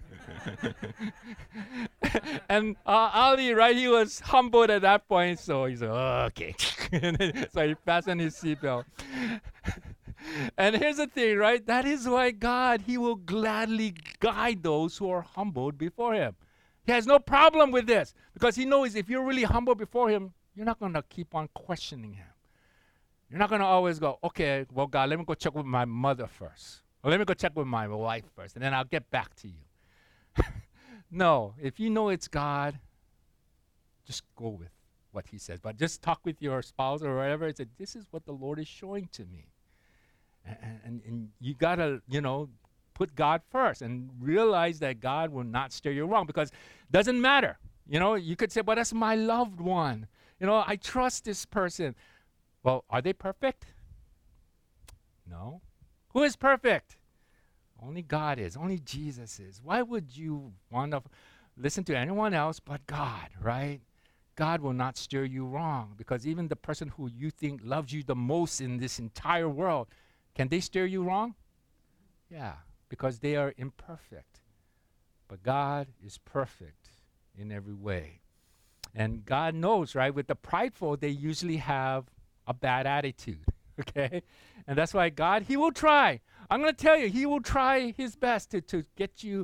Speaker 1: And Ali, right, he was humbled at that point, so he said, oh, okay. So he fastened his seatbelt. And here's the thing, right? That is why God, he will gladly guide those who are humbled before him. He has no problem with this, because he knows if you're really humble before him, you're not going to keep on questioning him. You're not going to always go, okay, well, God, let me go check with my mother first. Or let me go check with my wife first, and then I'll get back to you. No, if you know it's God, just go with what he says. But just talk with your spouse or whatever and say, this is what the Lord is showing to me. And you got to, put God first and realize that God will not steer you wrong, because it doesn't matter. You could say, well, that's my loved one. I trust this person. Well, are they perfect? No. Who is perfect? Only God is. Only Jesus is. Why would you want to listen to anyone else but God, right? God will not steer you wrong, because even the person who you think loves you the most in this entire world, can they steer you wrong? Yeah, because they are imperfect. But God is perfect in every way. And God knows, right? With the prideful, they usually have a bad attitude, okay? And that's why God, he will try. I'm going to tell you, he will try his best to get you,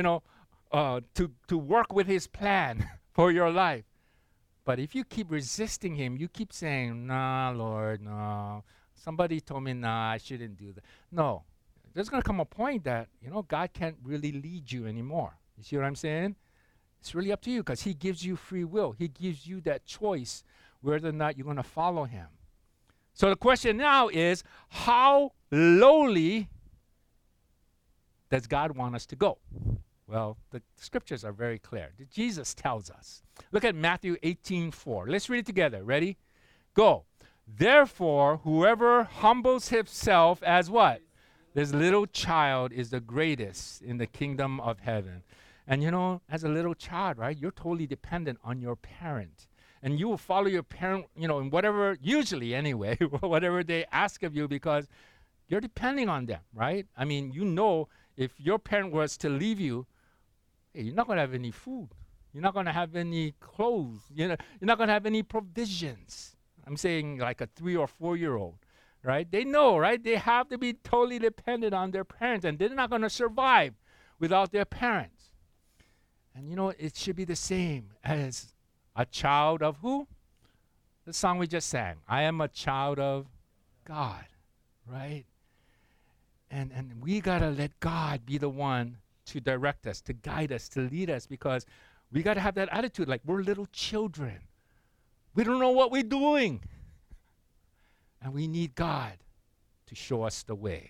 Speaker 1: to work with his plan for your life. But if you keep resisting him, you keep saying, nah, Lord, no. Somebody told me, nah, I shouldn't do that. No, there's going to come a point that, God can't really lead you anymore. You see what I'm saying? It's really up to you, because he gives you free will. He gives you that choice whether or not you're going to follow him. So the question now is, how lowly does God want us to go? Well, the scriptures are very clear. Jesus tells us. Look at Matthew 18:4. Let's read it together. Ready? Go. Therefore, whoever humbles himself as what? This little child is the greatest in the kingdom of heaven. And as a little child, right, you're totally dependent on your parent. And you will follow your parent, in whatever, usually anyway, whatever they ask of you, because you're depending on them, right? I mean, if your parent was to leave you, hey, you're not going to have any food. You're not going to have any clothes. You're not going to have any provisions. I'm saying like a 3 or 4-year-old, right? They know, right? They have to be totally dependent on their parents, and they're not going to survive without their parents. And it should be the same as a child of who? The song we just sang. I am a child of God, right? And we got to let God be the one to direct us, to guide us, to lead us, because we got to have that attitude like we're little children. We don't know what we're doing. And we need God to show us the way.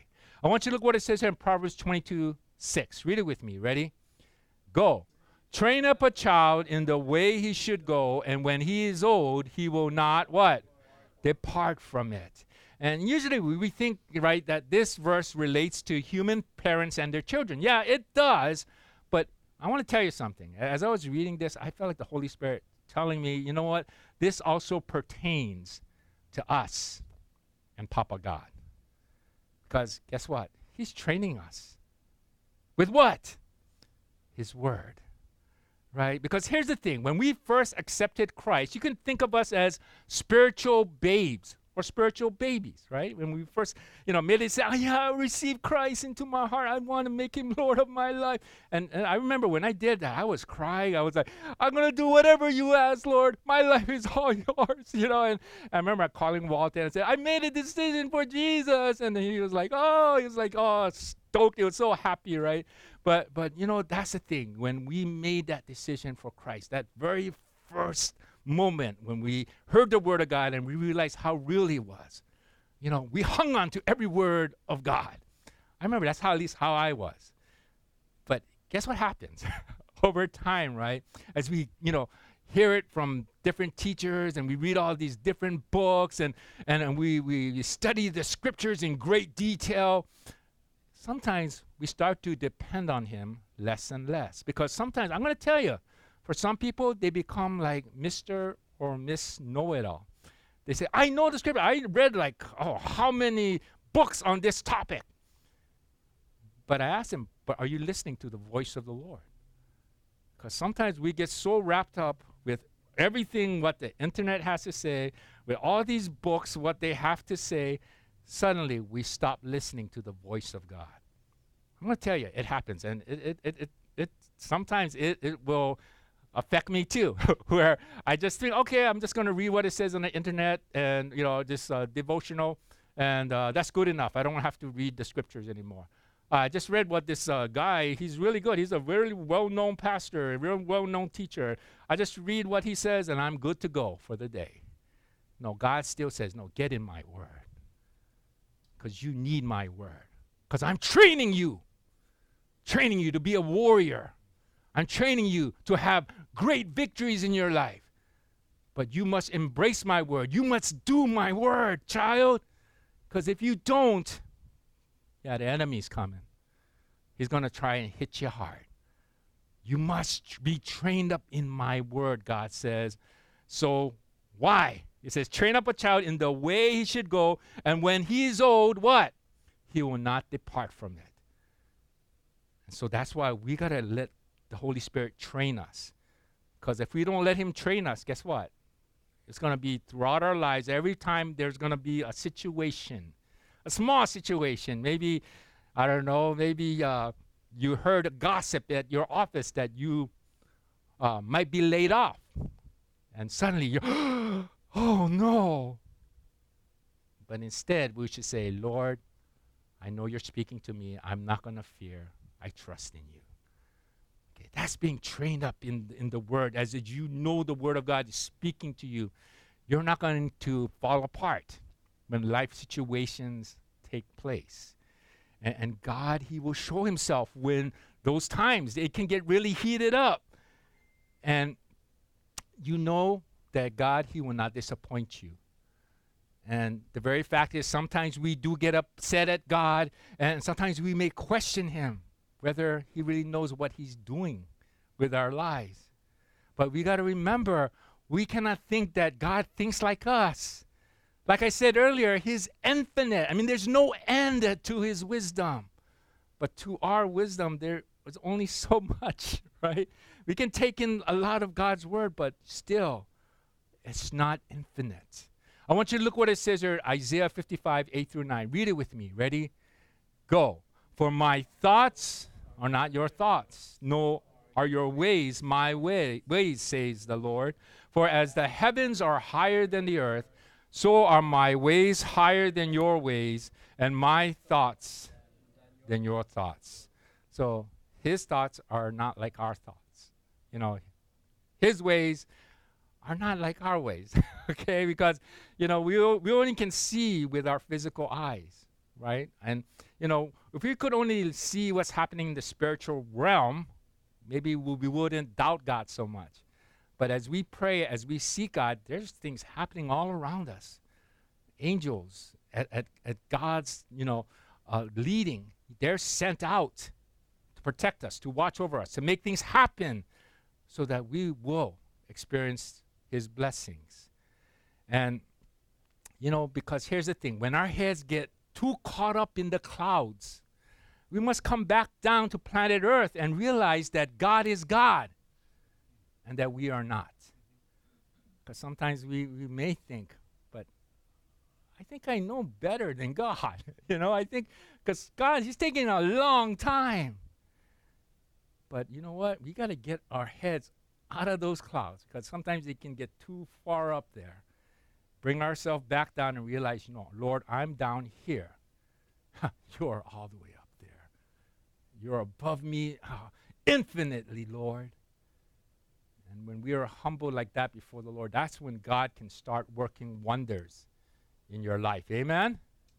Speaker 1: I want you to look what it says here in Proverbs 22:6. Read it with me. Ready? Go. Train up a child in the way he should go, and when he is old, he will not what? Depart from it. And usually we think, right, that this verse relates to human parents and their children. Yeah, it does. But I want to tell you something. As I was reading this, I felt like the Holy Spirit telling me, you know what? This also pertains to us and Papa God. Because guess what? He's training us. With what? His word. Right? Because here's the thing. When we first accepted Christ, you can think of us as spiritual babes or spiritual babies, right? When we first, immediately say, oh yeah, I received Christ into my heart. I want to make him Lord of my life. And I remember when I did that, I was crying. I was like, I'm going to do whatever you ask, Lord. My life is all yours, And I remember calling Walter and said, I made a decision for Jesus. And then he was like, oh, stoked. He was so happy, right? But that's the thing. When we made that decision for Christ, that very first moment when we heard the word of God and we realized how real he was, we hung on to every word of God. I remember that's at least how I was. But guess what happens over time, right? As we, hear it from different teachers and we read all these different books and we study the scriptures in great detail, sometimes we start to depend on him less and less. Because sometimes, I'm going to tell you, for some people, they become like Mr. or Miss Know-It-All. They say, I know the scripture. I read how many books on this topic. But I asked them, but are you listening to the voice of the Lord? Because sometimes we get so wrapped up with everything what the internet has to say, with all these books, what they have to say, suddenly we stop listening to the voice of God. I'm going to tell you, it happens. And it sometimes it will affect me too, where I just think, okay, I'm just going to read what it says on the internet and, this devotional, and that's good enough. I don't have to read the scriptures anymore. I just read what this guy, he's really good. He's a very well-known pastor, a real well-known teacher. I just read what he says, and I'm good to go for the day. No, God still says, no, get in my word, because you need my word, because I'm training you to be a warrior. I'm training you to have great victories in your life. But you must embrace my word. You must do my word, child. Because if you don't, the enemy's coming. He's going to try and hit you hard. You must be trained up in my word, God says. So why? It says, train up a child in the way he should go, and when he is old, what? He will not depart from it. And so that's why we got to let the Holy Spirit train us. Because if we don't let him train us, guess what? It's going to be throughout our lives. Every time there's going to be a situation, a small situation. Maybe, I don't know, maybe you heard a gossip at your office that you might be laid off. And suddenly you're, oh no. But instead, we should say, Lord, I know you're speaking to me. I'm not going to fear. I trust in you. Okay, that's being trained up in the word. As you know the word of God is speaking to you, you're not going to fall apart when life situations take place. And God, he will show himself when those times, it can get really heated up. And you know that God, he will not disappoint you. And the very fact is sometimes we do get upset at God, and sometimes we may question him whether he really knows what he's doing with our lives. But we got to remember, we cannot think that God thinks like us. Like I said earlier, he's infinite. I mean, there's no end to his wisdom. But to our wisdom, there is only so much, right? We can take in a lot of God's word, but still, it's not infinite. I want you to look what it says here, Isaiah 55, 8-9. Read it with me. Ready? Go. For my thoughts are not your thoughts, nor are your ways my ways, says the Lord. For as the heavens are higher than the earth, so are my ways higher than your ways, and my thoughts than your thoughts. So his thoughts are not like our thoughts. His ways are not like our ways, okay? Because, we only can see with our physical eyes. right? And, if we could only see what's happening in the spiritual realm, maybe we wouldn't doubt God so much. But as we pray, as we seek God, there's things happening all around us. Angels at God's, leading, they're sent out to protect us, to watch over us, to make things happen so that we will experience his blessings. And, because here's the thing, when our heads get too caught up in the clouds, we must come back down to planet Earth and realize that God is God and that we are not. Because sometimes we may think, but I think I know better than God. I think, because God, he's taking a long time. But you know what? We got to get our heads out of those clouds, because sometimes they can get too far up there. Bring ourselves back down and realize, Lord, I'm down here. You're all the way up there. You're above me infinitely, Lord. And when we are humble like that before the Lord, that's when God can start working wonders in your life. Amen?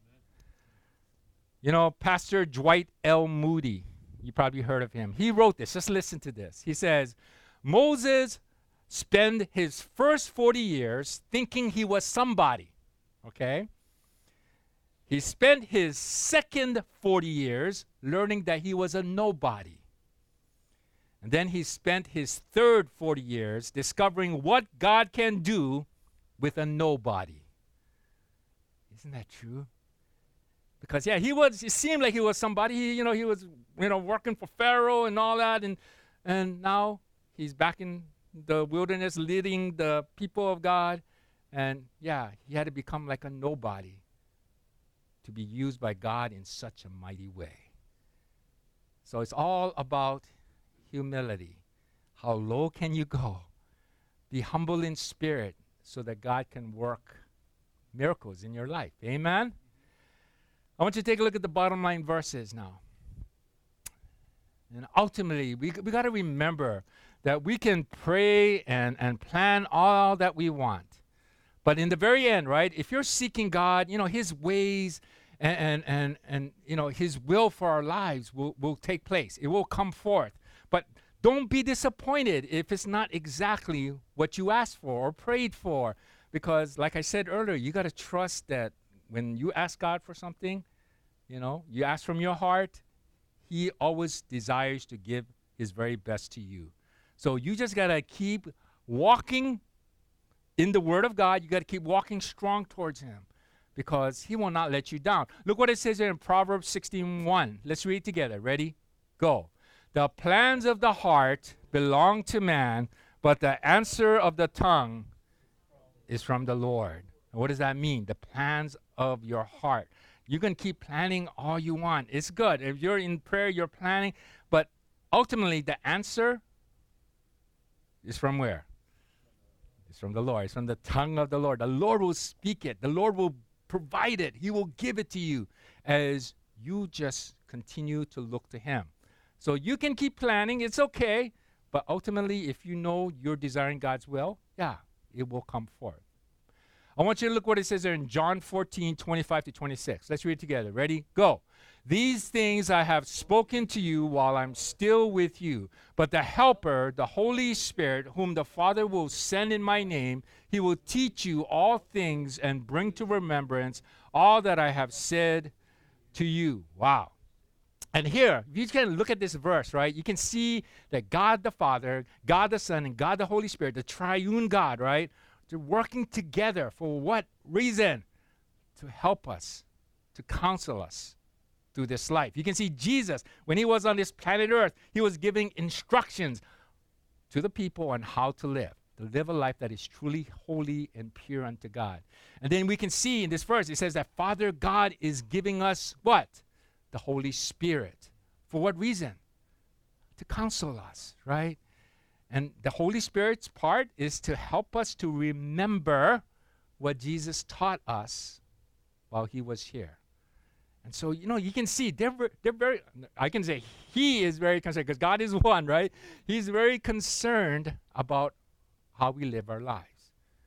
Speaker 1: Pastor Dwight L. Moody, you probably heard of him. He wrote this. Just listen to this. He says, Moses spent his first 40 years thinking he was somebody. Okay? He spent his second 40 years learning that he was a nobody. And then he spent his third 40 years discovering what God can do with a nobody. Isn't that true? Because, it seemed like he was somebody. He was, working for Pharaoh and all that. And now he's back in the wilderness leading the people of God. And, he had to become like a nobody to be used by God in such a mighty way. So it's all about humility. How low can you go? Be humble in spirit so that God can work miracles in your life. Amen? I want you to take a look at the bottom line verses now. And ultimately, we got to remember that we can pray and plan all that we want. But in the very end, right, if you're seeking God, his ways and his will for our lives will take place. It will come forth. But don't be disappointed if it's not exactly what you asked for or prayed for. Because like I said earlier, you got to trust that when you ask God for something, you ask from your heart, he always desires to give his very best to you. So you just got to keep walking in the Word of God. You got to keep walking strong towards him because he will not let you down. Look what it says here in Proverbs 16:1. Let's read together. Ready? Go. The plans of the heart belong to man, but the answer of the tongue is from the Lord. And what does that mean? The plans of your heart. You can keep planning all you want. It's good. If you're in prayer, you're planning. But ultimately, the answer is from where? It's from the Lord. It's from the tongue of the Lord. The Lord will speak it. The Lord will provide it. He will give it to you as you just continue to look to him. So you can keep planning. It's okay. But ultimately, if you know you're desiring God's will, it will come forth. I want you to look what it says there in John 14:25-26. Let's read it together. Ready? Go. These things I have spoken to you while I'm still with you. But the Helper, the Holy Spirit, whom the Father will send in my name, he will teach you all things and bring to remembrance all that I have said to you. Wow. And here, if you can look at this verse, right, you can see that God the Father, God the Son, and God the Holy Spirit, the triune God, right, they're working together for what reason? To help us, to counsel us through this life. You can see Jesus, when he was on this planet Earth, he was giving instructions to the people on how to live a life that is truly holy and pure unto God. And then we can see in this verse, it says that Father God is giving us what? The Holy Spirit. For what reason? To counsel us, right? And the Holy Spirit's part is to help us to remember what Jesus taught us while he was here. And so, you can see they're very, I can say he is very concerned because God is one, right? He's very concerned about how we live our lives.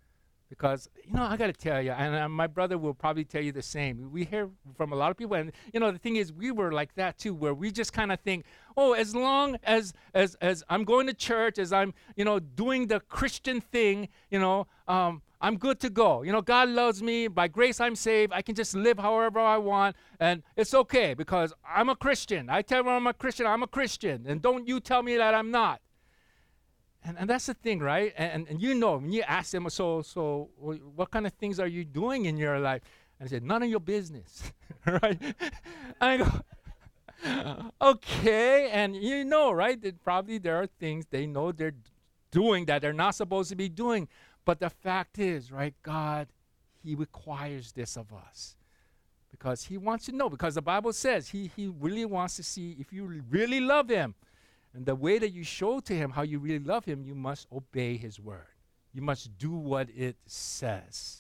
Speaker 1: Because, I got to tell you, and my brother will probably tell you the same. We hear from a lot of people, and, the thing is, we were like that too, where we just kind of think, oh, as long as I'm going to church, as I'm, doing the Christian thing, I'm good to go. God loves me. By grace, I'm saved. I can just live however I want, and it's okay because I'm a Christian. I tell everyone I'm a Christian, and don't you tell me that I'm not. And that's the thing, right? And when you ask them, so what kind of things are you doing in your life? And I said, none of your business, right? And I go, okay, and right? That probably there are things they know they're doing that they're not supposed to be doing. But the fact is, right, God, he requires this of us because he wants to know, because the Bible says he really wants to see if you really love him. And the way that you show to him how you really love him, you must obey his word. You must do what it says.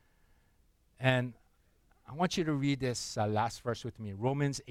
Speaker 1: And I want you to read this last verse with me, Romans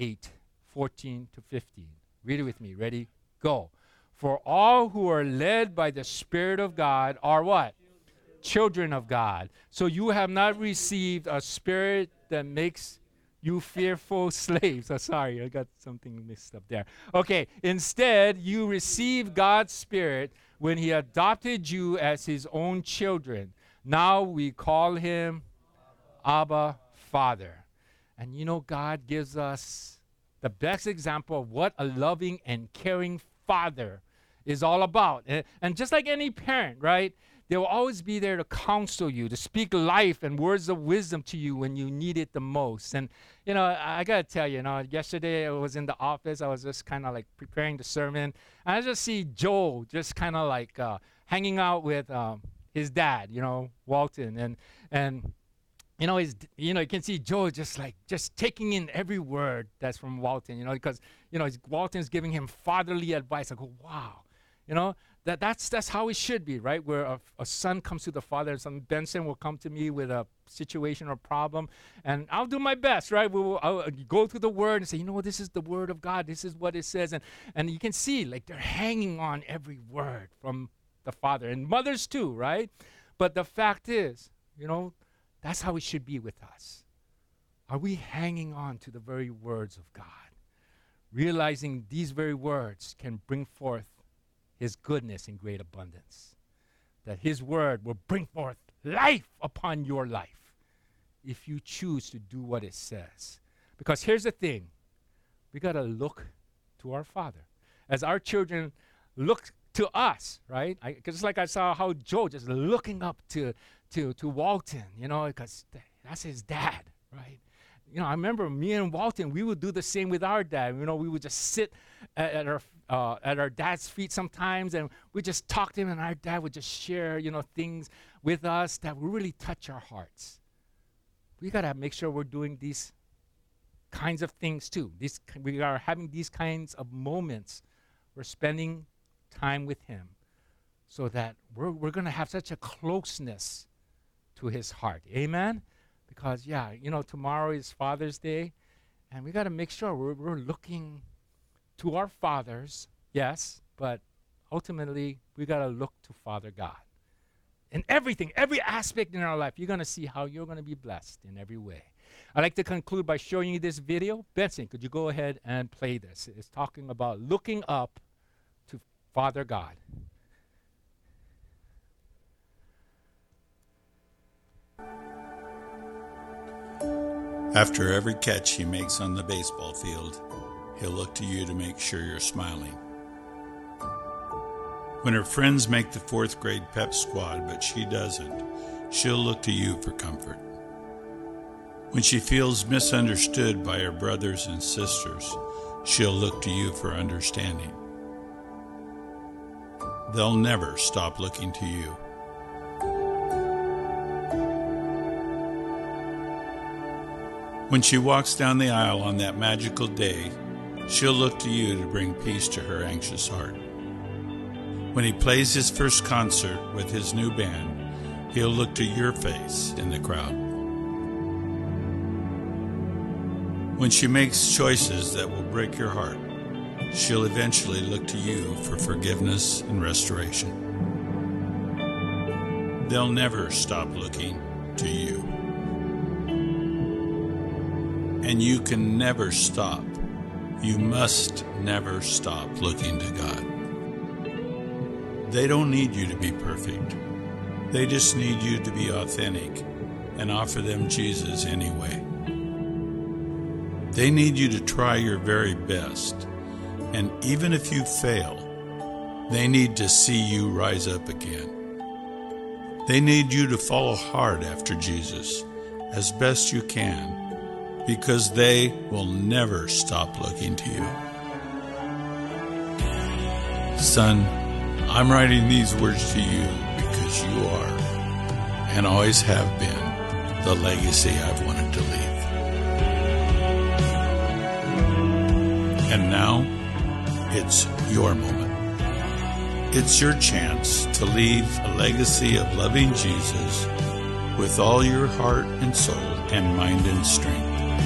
Speaker 1: 8:14-15. Read it with me. Ready? Go. For all who are led by the Spirit of God are what? Children of God. So you have not received a spirit that makes you fearful slaves. Oh, sorry, I got something mixed up there. Okay, instead, you received God's Spirit when he adopted you as his own children. Now we call him Abba, Father. And God gives us the best example of what a loving and caring father is all about. And just like any parent, right? They will always be there to counsel you, to speak life and words of wisdom to you when you need it the most. And, I got to tell you, yesterday I was in the office. I was just kind of like preparing the sermon. And I just see Joel just kind of like hanging out with his dad, Walton. And you can see Joel just taking in every word that's from Walton, because, Walton's giving him fatherly advice. I go, wow, That's how it should be, right? Where a son comes to the father, and Benson will come to me with a situation or problem, and I'll do my best, right? I'll go through the word and say, this is the word of God. This is what it says. And you can see, like, they're hanging on every word from the father, and mothers too, right? But the fact is, that's how it should be with us. Are we hanging on to the very words of God, realizing these very words can bring forth his goodness in great abundance, that his word will bring forth life upon your life if you choose to do what it says? Because here's the thing, we got to look to our Father. As our children look to us, right? Just like I saw how Joe just looking up to Walton, because that's his dad, right? I remember me and Walton, we would do the same with our dad. We would just sit at our dad's feet sometimes, and we just talk to him, and our dad would just share, things with us that would really touch our hearts. We got to make sure we're doing these kinds of things too. We are having these kinds of moments. We're spending time with him so that we're going to have such a closeness to his heart. Amen? Because, tomorrow is Father's Day, and we got to make sure we're looking to our fathers, yes, but ultimately we got to look to Father God. In everything, every aspect in our life, you're going to see how you're going to be blessed in every way. I'd like to conclude by showing you this video. Benson, could you go ahead and play this? It's talking about looking up to Father God.
Speaker 3: After every catch he makes on the baseball field, he'll look to you to make sure you're smiling. When her friends make the 4th grade pep squad, but she doesn't, she'll look to you for comfort. When she feels misunderstood by her brothers and sisters, she'll look to you for understanding. They'll never stop looking to you. When she walks down the aisle on that magical day, she'll look to you to bring peace to her anxious heart. When he plays his first concert with his new band, he'll look to your face in the crowd. When she makes choices that will break your heart, she'll eventually look to you for forgiveness and restoration. they'll never stop looking to you. And you can never stop. You must never stop looking to God. They don't need you to be perfect. They just need you to be authentic and offer them Jesus anyway. They need you to try your very best. And even if you fail, they need to see you rise up again. They need you to follow hard after Jesus as best you can, because they will never stop looking to you. Son, I'm writing these words to you because you are, and always have been, the legacy I've wanted to leave. And now, it's your moment. It's your chance to leave a legacy of loving Jesus with all your heart and soul and mind and strength.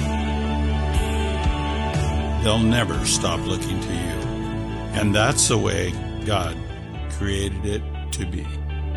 Speaker 3: They'll never stop looking to you. And that's the way God created it to be.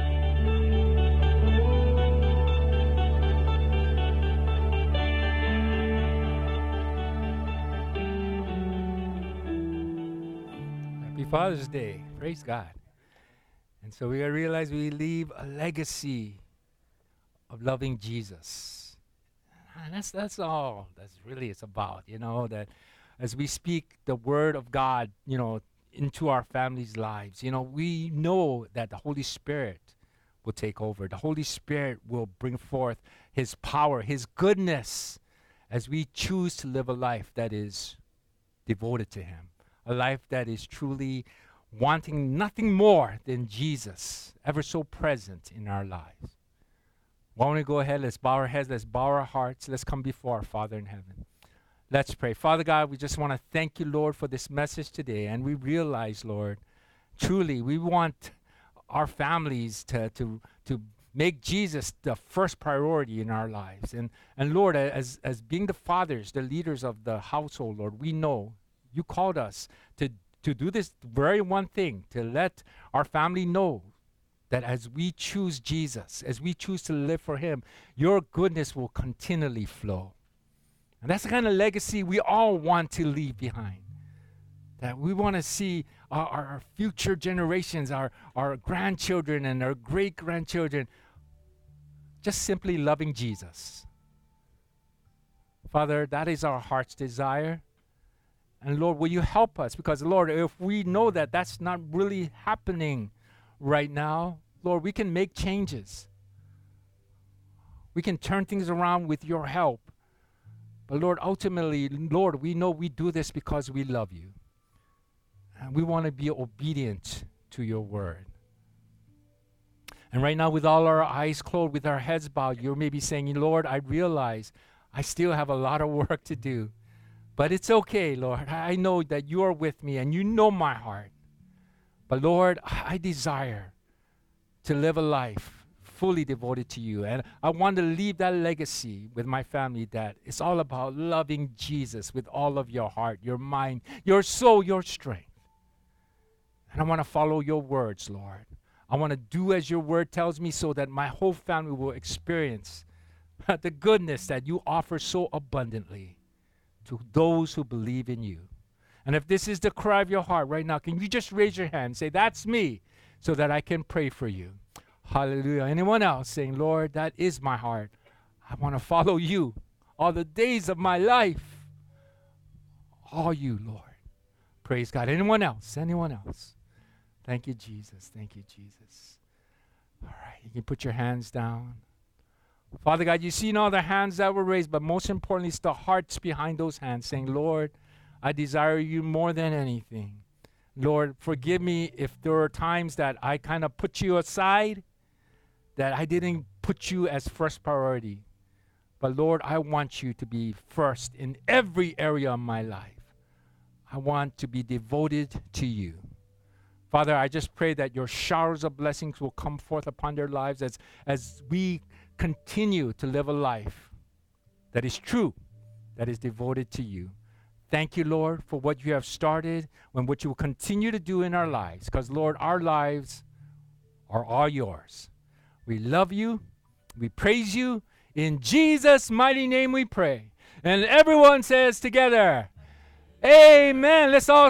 Speaker 1: Happy Father's Day. Praise God. And so we realize we leave a legacy of loving Jesus. And that's all that's really it's about, that as we speak the word of God, into our families' lives, we know that the Holy Spirit will take over. The Holy Spirit will bring forth his power, his goodness, as we choose to live a life that is devoted to him, a life that is truly wanting nothing more than Jesus, ever so present in our lives. Why don't we go ahead, let's bow our heads, let's bow our hearts, let's come before our Father in heaven. Let's pray. Father God, we just want to thank you, Lord, for this message today. And we realize, Lord, truly we want our families to make Jesus the first priority in our lives. And Lord, as being the fathers, the leaders of the household, Lord, we know you called us to do this very one thing, to let our family know that as we choose Jesus, as we choose to live for him, your goodness will continually flow. And that's the kind of legacy we all want to leave behind. That we want to see our future generations, our grandchildren and our great-grandchildren, just simply loving Jesus. Father, that is our heart's desire. And Lord, will you help us? Because Lord, if we know that that's not really happening right now, Lord, we can make changes. We can turn things around with your help. But Lord, ultimately, Lord, we know we do this because we love you. And we want to be obedient to your word. And right now, with all our eyes closed, with our heads bowed, you may be saying, Lord, I realize I still have a lot of work to do. But it's okay, Lord. I know that you are with me and you know my heart. But Lord, I desire to live a life fully devoted to you. And I want to leave that legacy with my family that it's all about loving Jesus with all of your heart, your mind, your soul, your strength. And I want to follow your words, Lord. I want to do as your word tells me so that my whole family will experience the goodness that you offer so abundantly to those who believe in you. And if this is the cry of your heart right now, can you just raise your hand and say, that's me, so that I can pray for you. Hallelujah. Anyone else saying, Lord, that is my heart. I want to follow you all the days of my life. All you, Lord. Praise God. Anyone else? Anyone else? Thank you, Jesus. Thank you, Jesus. All right. You can put your hands down. Father God, you've seen all the hands that were raised, but most importantly, it's the hearts behind those hands saying, Lord, I desire you more than anything. Lord, forgive me if there are times that I kind of put you aside, that I didn't put you as first priority. But Lord, I want you to be first in every area of my life. I want to be devoted to you. Father, I just pray that your showers of blessings will come forth upon their lives as we continue to live a life that is true, that is devoted to you. Thank you, Lord, for what you have started and what you will continue to do in our lives. Because, Lord, our lives are all yours. We love you. We praise you. In Jesus' mighty name we pray. And everyone says together, amen. Let's all